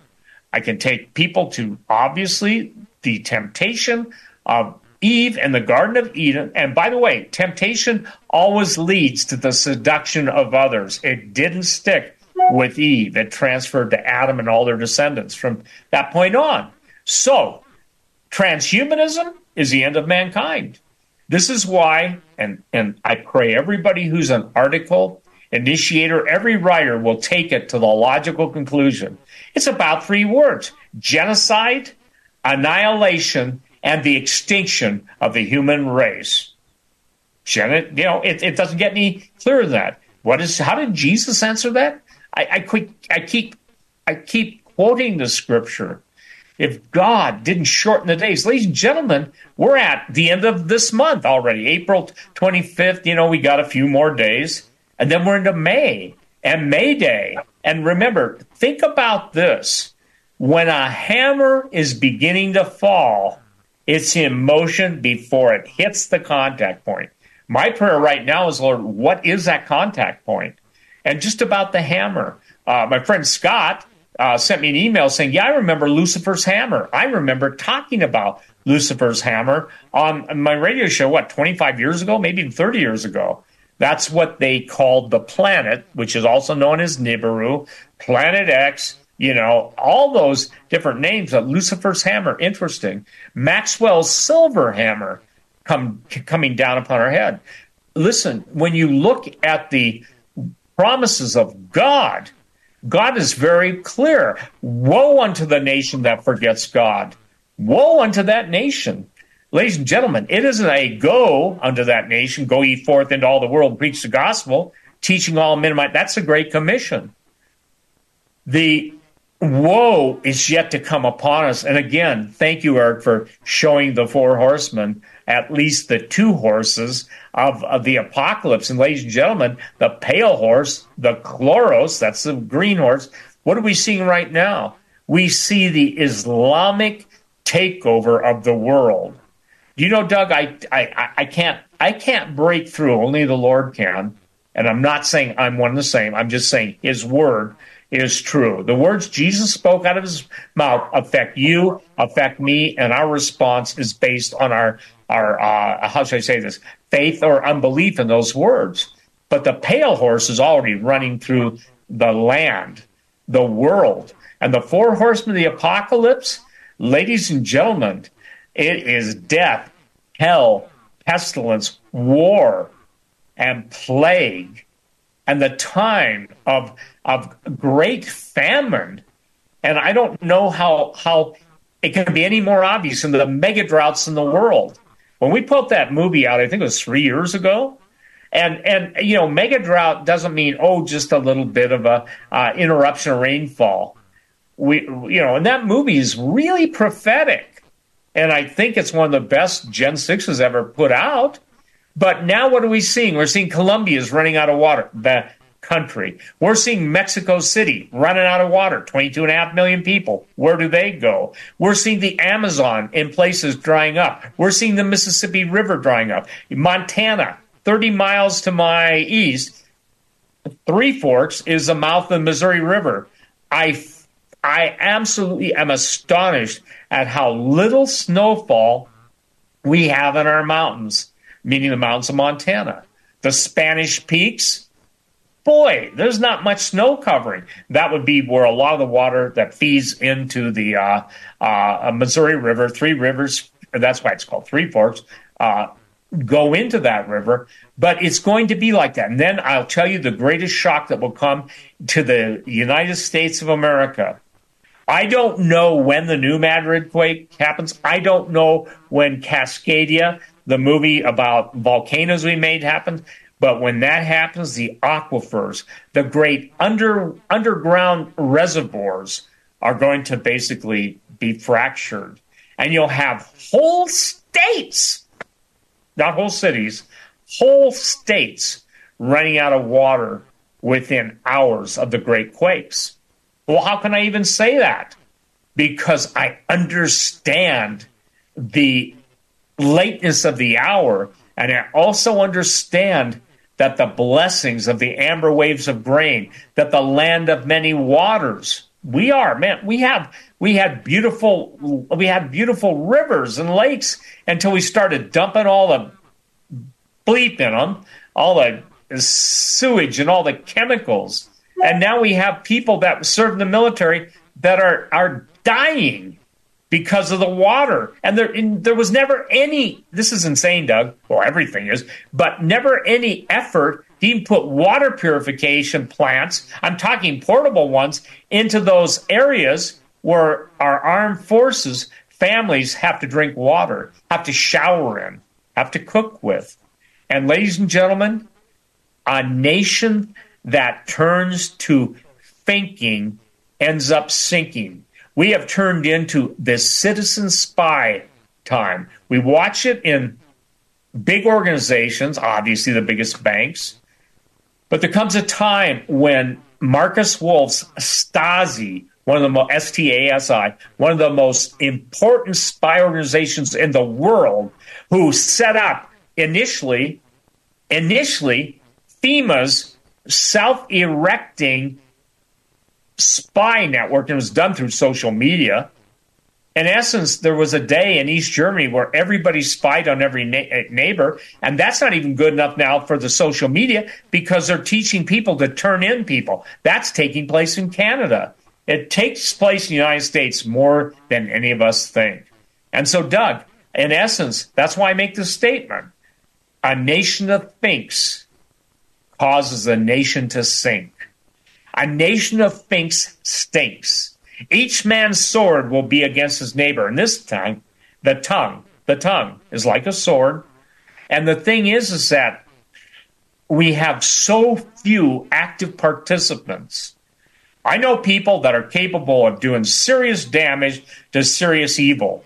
I can take people to, obviously, the temptation of Eve in the Garden of Eden. And by the way, temptation always leads to the seduction of others. It didn't stick with Eve. It transferred to Adam and all their descendants from that point on. So, transhumanism is the end of mankind. This is why, and, and I pray everybody who's an article initiator, every writer will take it to the logical conclusion. It's about three words: genocide, annihilation, and the extinction of the human race. Gen- you know, it, it doesn't get any clearer than that. What is? How did Jesus answer that? I, I, quick, I keep, I keep quoting the scripture. If God didn't shorten the days, ladies and gentlemen, we're at the end of this month already, April twenty-fifth. You know, we got a few more days, and then we're into May and May Day. And remember, think about this: when a hammer is beginning to fall, it's in motion before it hits the contact point. My prayer right now is, Lord, what is that contact point? And just about the hammer. Uh, my friend Scott uh, sent me an email saying, yeah, I remember Lucifer's hammer. I remember talking about Lucifer's hammer on my radio show, what, twenty-five years ago, maybe even thirty years ago. That's what they called the planet, which is also known as Nibiru, Planet X, you know, all those different names. Of Lucifer's hammer, interesting. Maxwell's silver hammer come, coming down upon our head. Listen, when you look at the promises of God, God is very clear. Woe unto the nation that forgets God. Woe unto that nation. Ladies and gentlemen, it isn't a go unto that nation, go ye forth into all the world and preach the gospel, teaching all men. That's a great commission. The woe is yet to come upon us. And again, thank you, Eric, for showing the four horsemen, at least the two horses of, of the apocalypse. And ladies and gentlemen, the pale horse, the chloros, that's the green horse. What are we seeing right now? We see the Islamic takeover of the world. You know, Doug, I, I, I can't I can't break through. Only the Lord can. And I'm not saying I'm one and the same. I'm just saying his word is true. The words Jesus spoke out of his mouth affect you, affect me, and our response is based on our, our uh, how should I say this, faith or unbelief in those words. But the pale horse is already running through the land, the world. And the four horsemen of the apocalypse, ladies and gentlemen, it is death, hell, pestilence, war, and plague, and the time of of great famine. And I don't know how how it can be any more obvious in the mega droughts in the world. When we put that movie out, I think it was three years ago, and and you know, mega drought doesn't mean oh just a little bit of a uh, interruption of rainfall. We you know, and that movie is really prophetic. And I think it's one of the best Gen six has ever put out. But now what are we seeing? We're seeing Colombia is running out of water, the country. We're seeing Mexico City running out of water, twenty-two and a half million people. Where do they go? We're seeing the Amazon in places drying up. We're seeing the Mississippi River drying up. Montana, thirty miles to my east, Three Forks is the mouth of the Missouri River. I I absolutely am astonished at how little snowfall we have in our mountains, meaning the mountains of Montana. The Spanish Peaks, boy, there's not much snow covering. That would be where a lot of the water that feeds into the uh, uh, Missouri River, Three Rivers, that's why it's called Three Forks, uh, go into that river. But it's going to be like that. And then I'll tell you the greatest shock that will come to the United States of America. I don't know when the New Madrid quake happens. I don't know when Cascadia, the movie about volcanoes we made, happens. But when that happens, the aquifers, the great under underground reservoirs are going to basically be fractured. And you'll have whole states, not whole cities, whole states running out of water within hours of the great quakes. Well, how can I even say that? Because I understand the lateness of the hour, and I also understand that the blessings of the amber waves of grain, that the land of many waters, We are, man. We have we had beautiful we had beautiful rivers and lakes until we started dumping all the bleep in them, all the sewage and all the chemicals. And now we have people that serve in the military that are are dying because of the water. And there in, there was never any, this is insane, Doug, well, everything is, but never any effort to even put water purification plants, I'm talking portable ones, into those areas where our armed forces, families have to drink water, have to shower in, have to cook with. And ladies and gentlemen, a nation that turns to thinking ends up sinking. We have turned into this citizen spy time. We watch it in big organizations, obviously the biggest banks. But there comes a time when Marcus Wolf's Stasi, one of the most, S T A S I, one of the most important spy organizations in the world, who set up initially, initially FEMA's self-erecting spy network, and it was done through social media. In essence, there was a day in East Germany where everybody spied on every na- neighbor, and that's not even good enough now for the social media because they're teaching people to turn in people. That's taking place in Canada. It takes place in the United States more than any of us think. And so, Doug, in essence, that's why I make this statement. A nation that thinks causes a nation to sink. A nation that thinks stinks. Each man's sword will be against his neighbor. And this time, the tongue, the tongue is like a sword. And the thing is, is that we have so few active participants. I know people that are capable of doing serious damage to serious evil.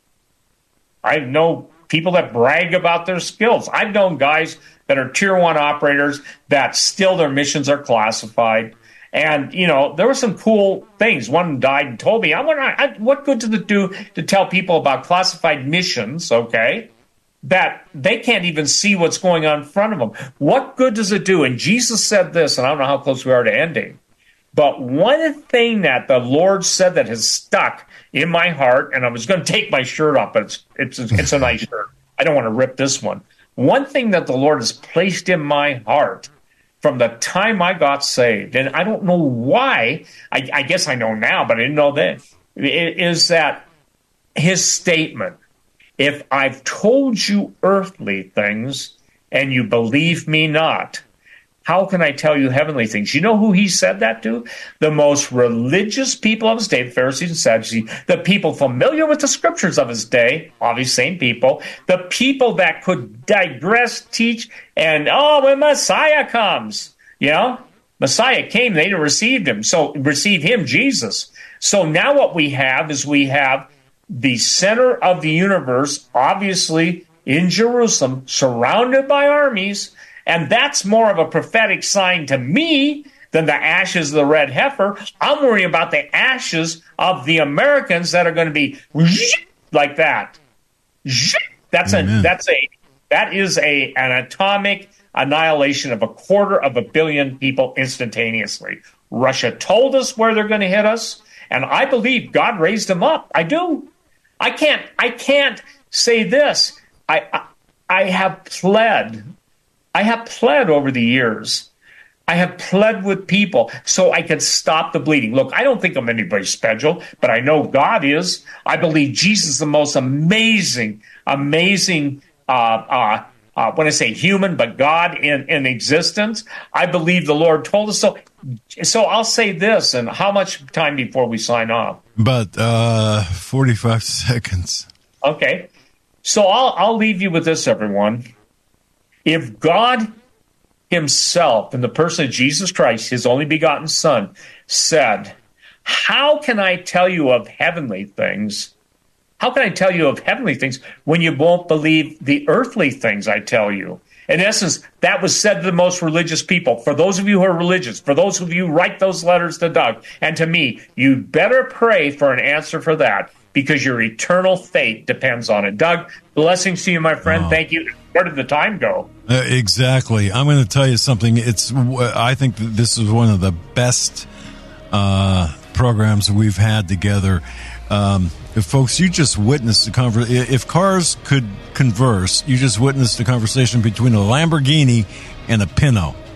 I know people that brag about their skills. I've known guys that are tier one operators that still their missions are classified. And, you know, there were some cool things. One died and told me, I wonder, I, what good does it do to tell people about classified missions, okay, that they can't even see what's going on in front of them? What good does it do? And Jesus said this, and I don't know how close we are to ending, but one thing that the Lord said that has stuck in my heart, and I was going to take my shirt off, but it's, it's, it's a nice shirt. I don't want to rip this one. One thing that the Lord has placed in my heart from the time I got saved, and I don't know why, I, I guess I know now, but I didn't know then, is that his statement, if I've told you earthly things and you believe me not, how can I tell you heavenly things? You know who he said that to? The most religious people of his day, the Pharisees and Sadducees, the people familiar with the scriptures of his day, obviously same people, the people that could digress, teach, and, oh, when Messiah comes, you know, Messiah came, they received him, so receive him, Jesus. So now what we have is we have the center of the universe, obviously in Jerusalem, surrounded by armies. And that's more of a prophetic sign to me than the ashes of the red heifer. I'm worrying about the ashes of the Americans that are going to be like that. That's Amen. a that's a that is a an atomic annihilation of a quarter of a billion people instantaneously. Russia told us where they're going to hit us, and I believe God raised them up. I do. I can't I can't say this. I I, I have pled. I have pled over the years. I have pled with people so I could stop the bleeding. Look, I don't think I'm anybody special, but I know God is. I believe Jesus is the most amazing, amazing, uh, uh, uh, when I say human, but God in, in existence. I believe the Lord told us so. So I'll say this, and how much time before we sign off? About uh, forty-five seconds. Okay. So I'll, I'll leave you with this, everyone. If God himself, in the person of Jesus Christ, his only begotten Son, said, how can I tell you of heavenly things? How can I tell you of heavenly things when you won't believe the earthly things I tell you? In essence, that was said to the most religious people. For those of you who are religious, for those of you who write those letters to Doug and to me, you better pray for an answer for that, because your eternal fate depends on it. Doug, blessings to you, my friend. Oh. Thank you. Where did the time go? Uh, exactly. I'm going to tell you something. It's. I think that this is one of the best uh, programs we've had together. Um, if folks, you just witnessed the conversation. If cars could converse, you just witnessed the conversation between a Lamborghini and a Pinto.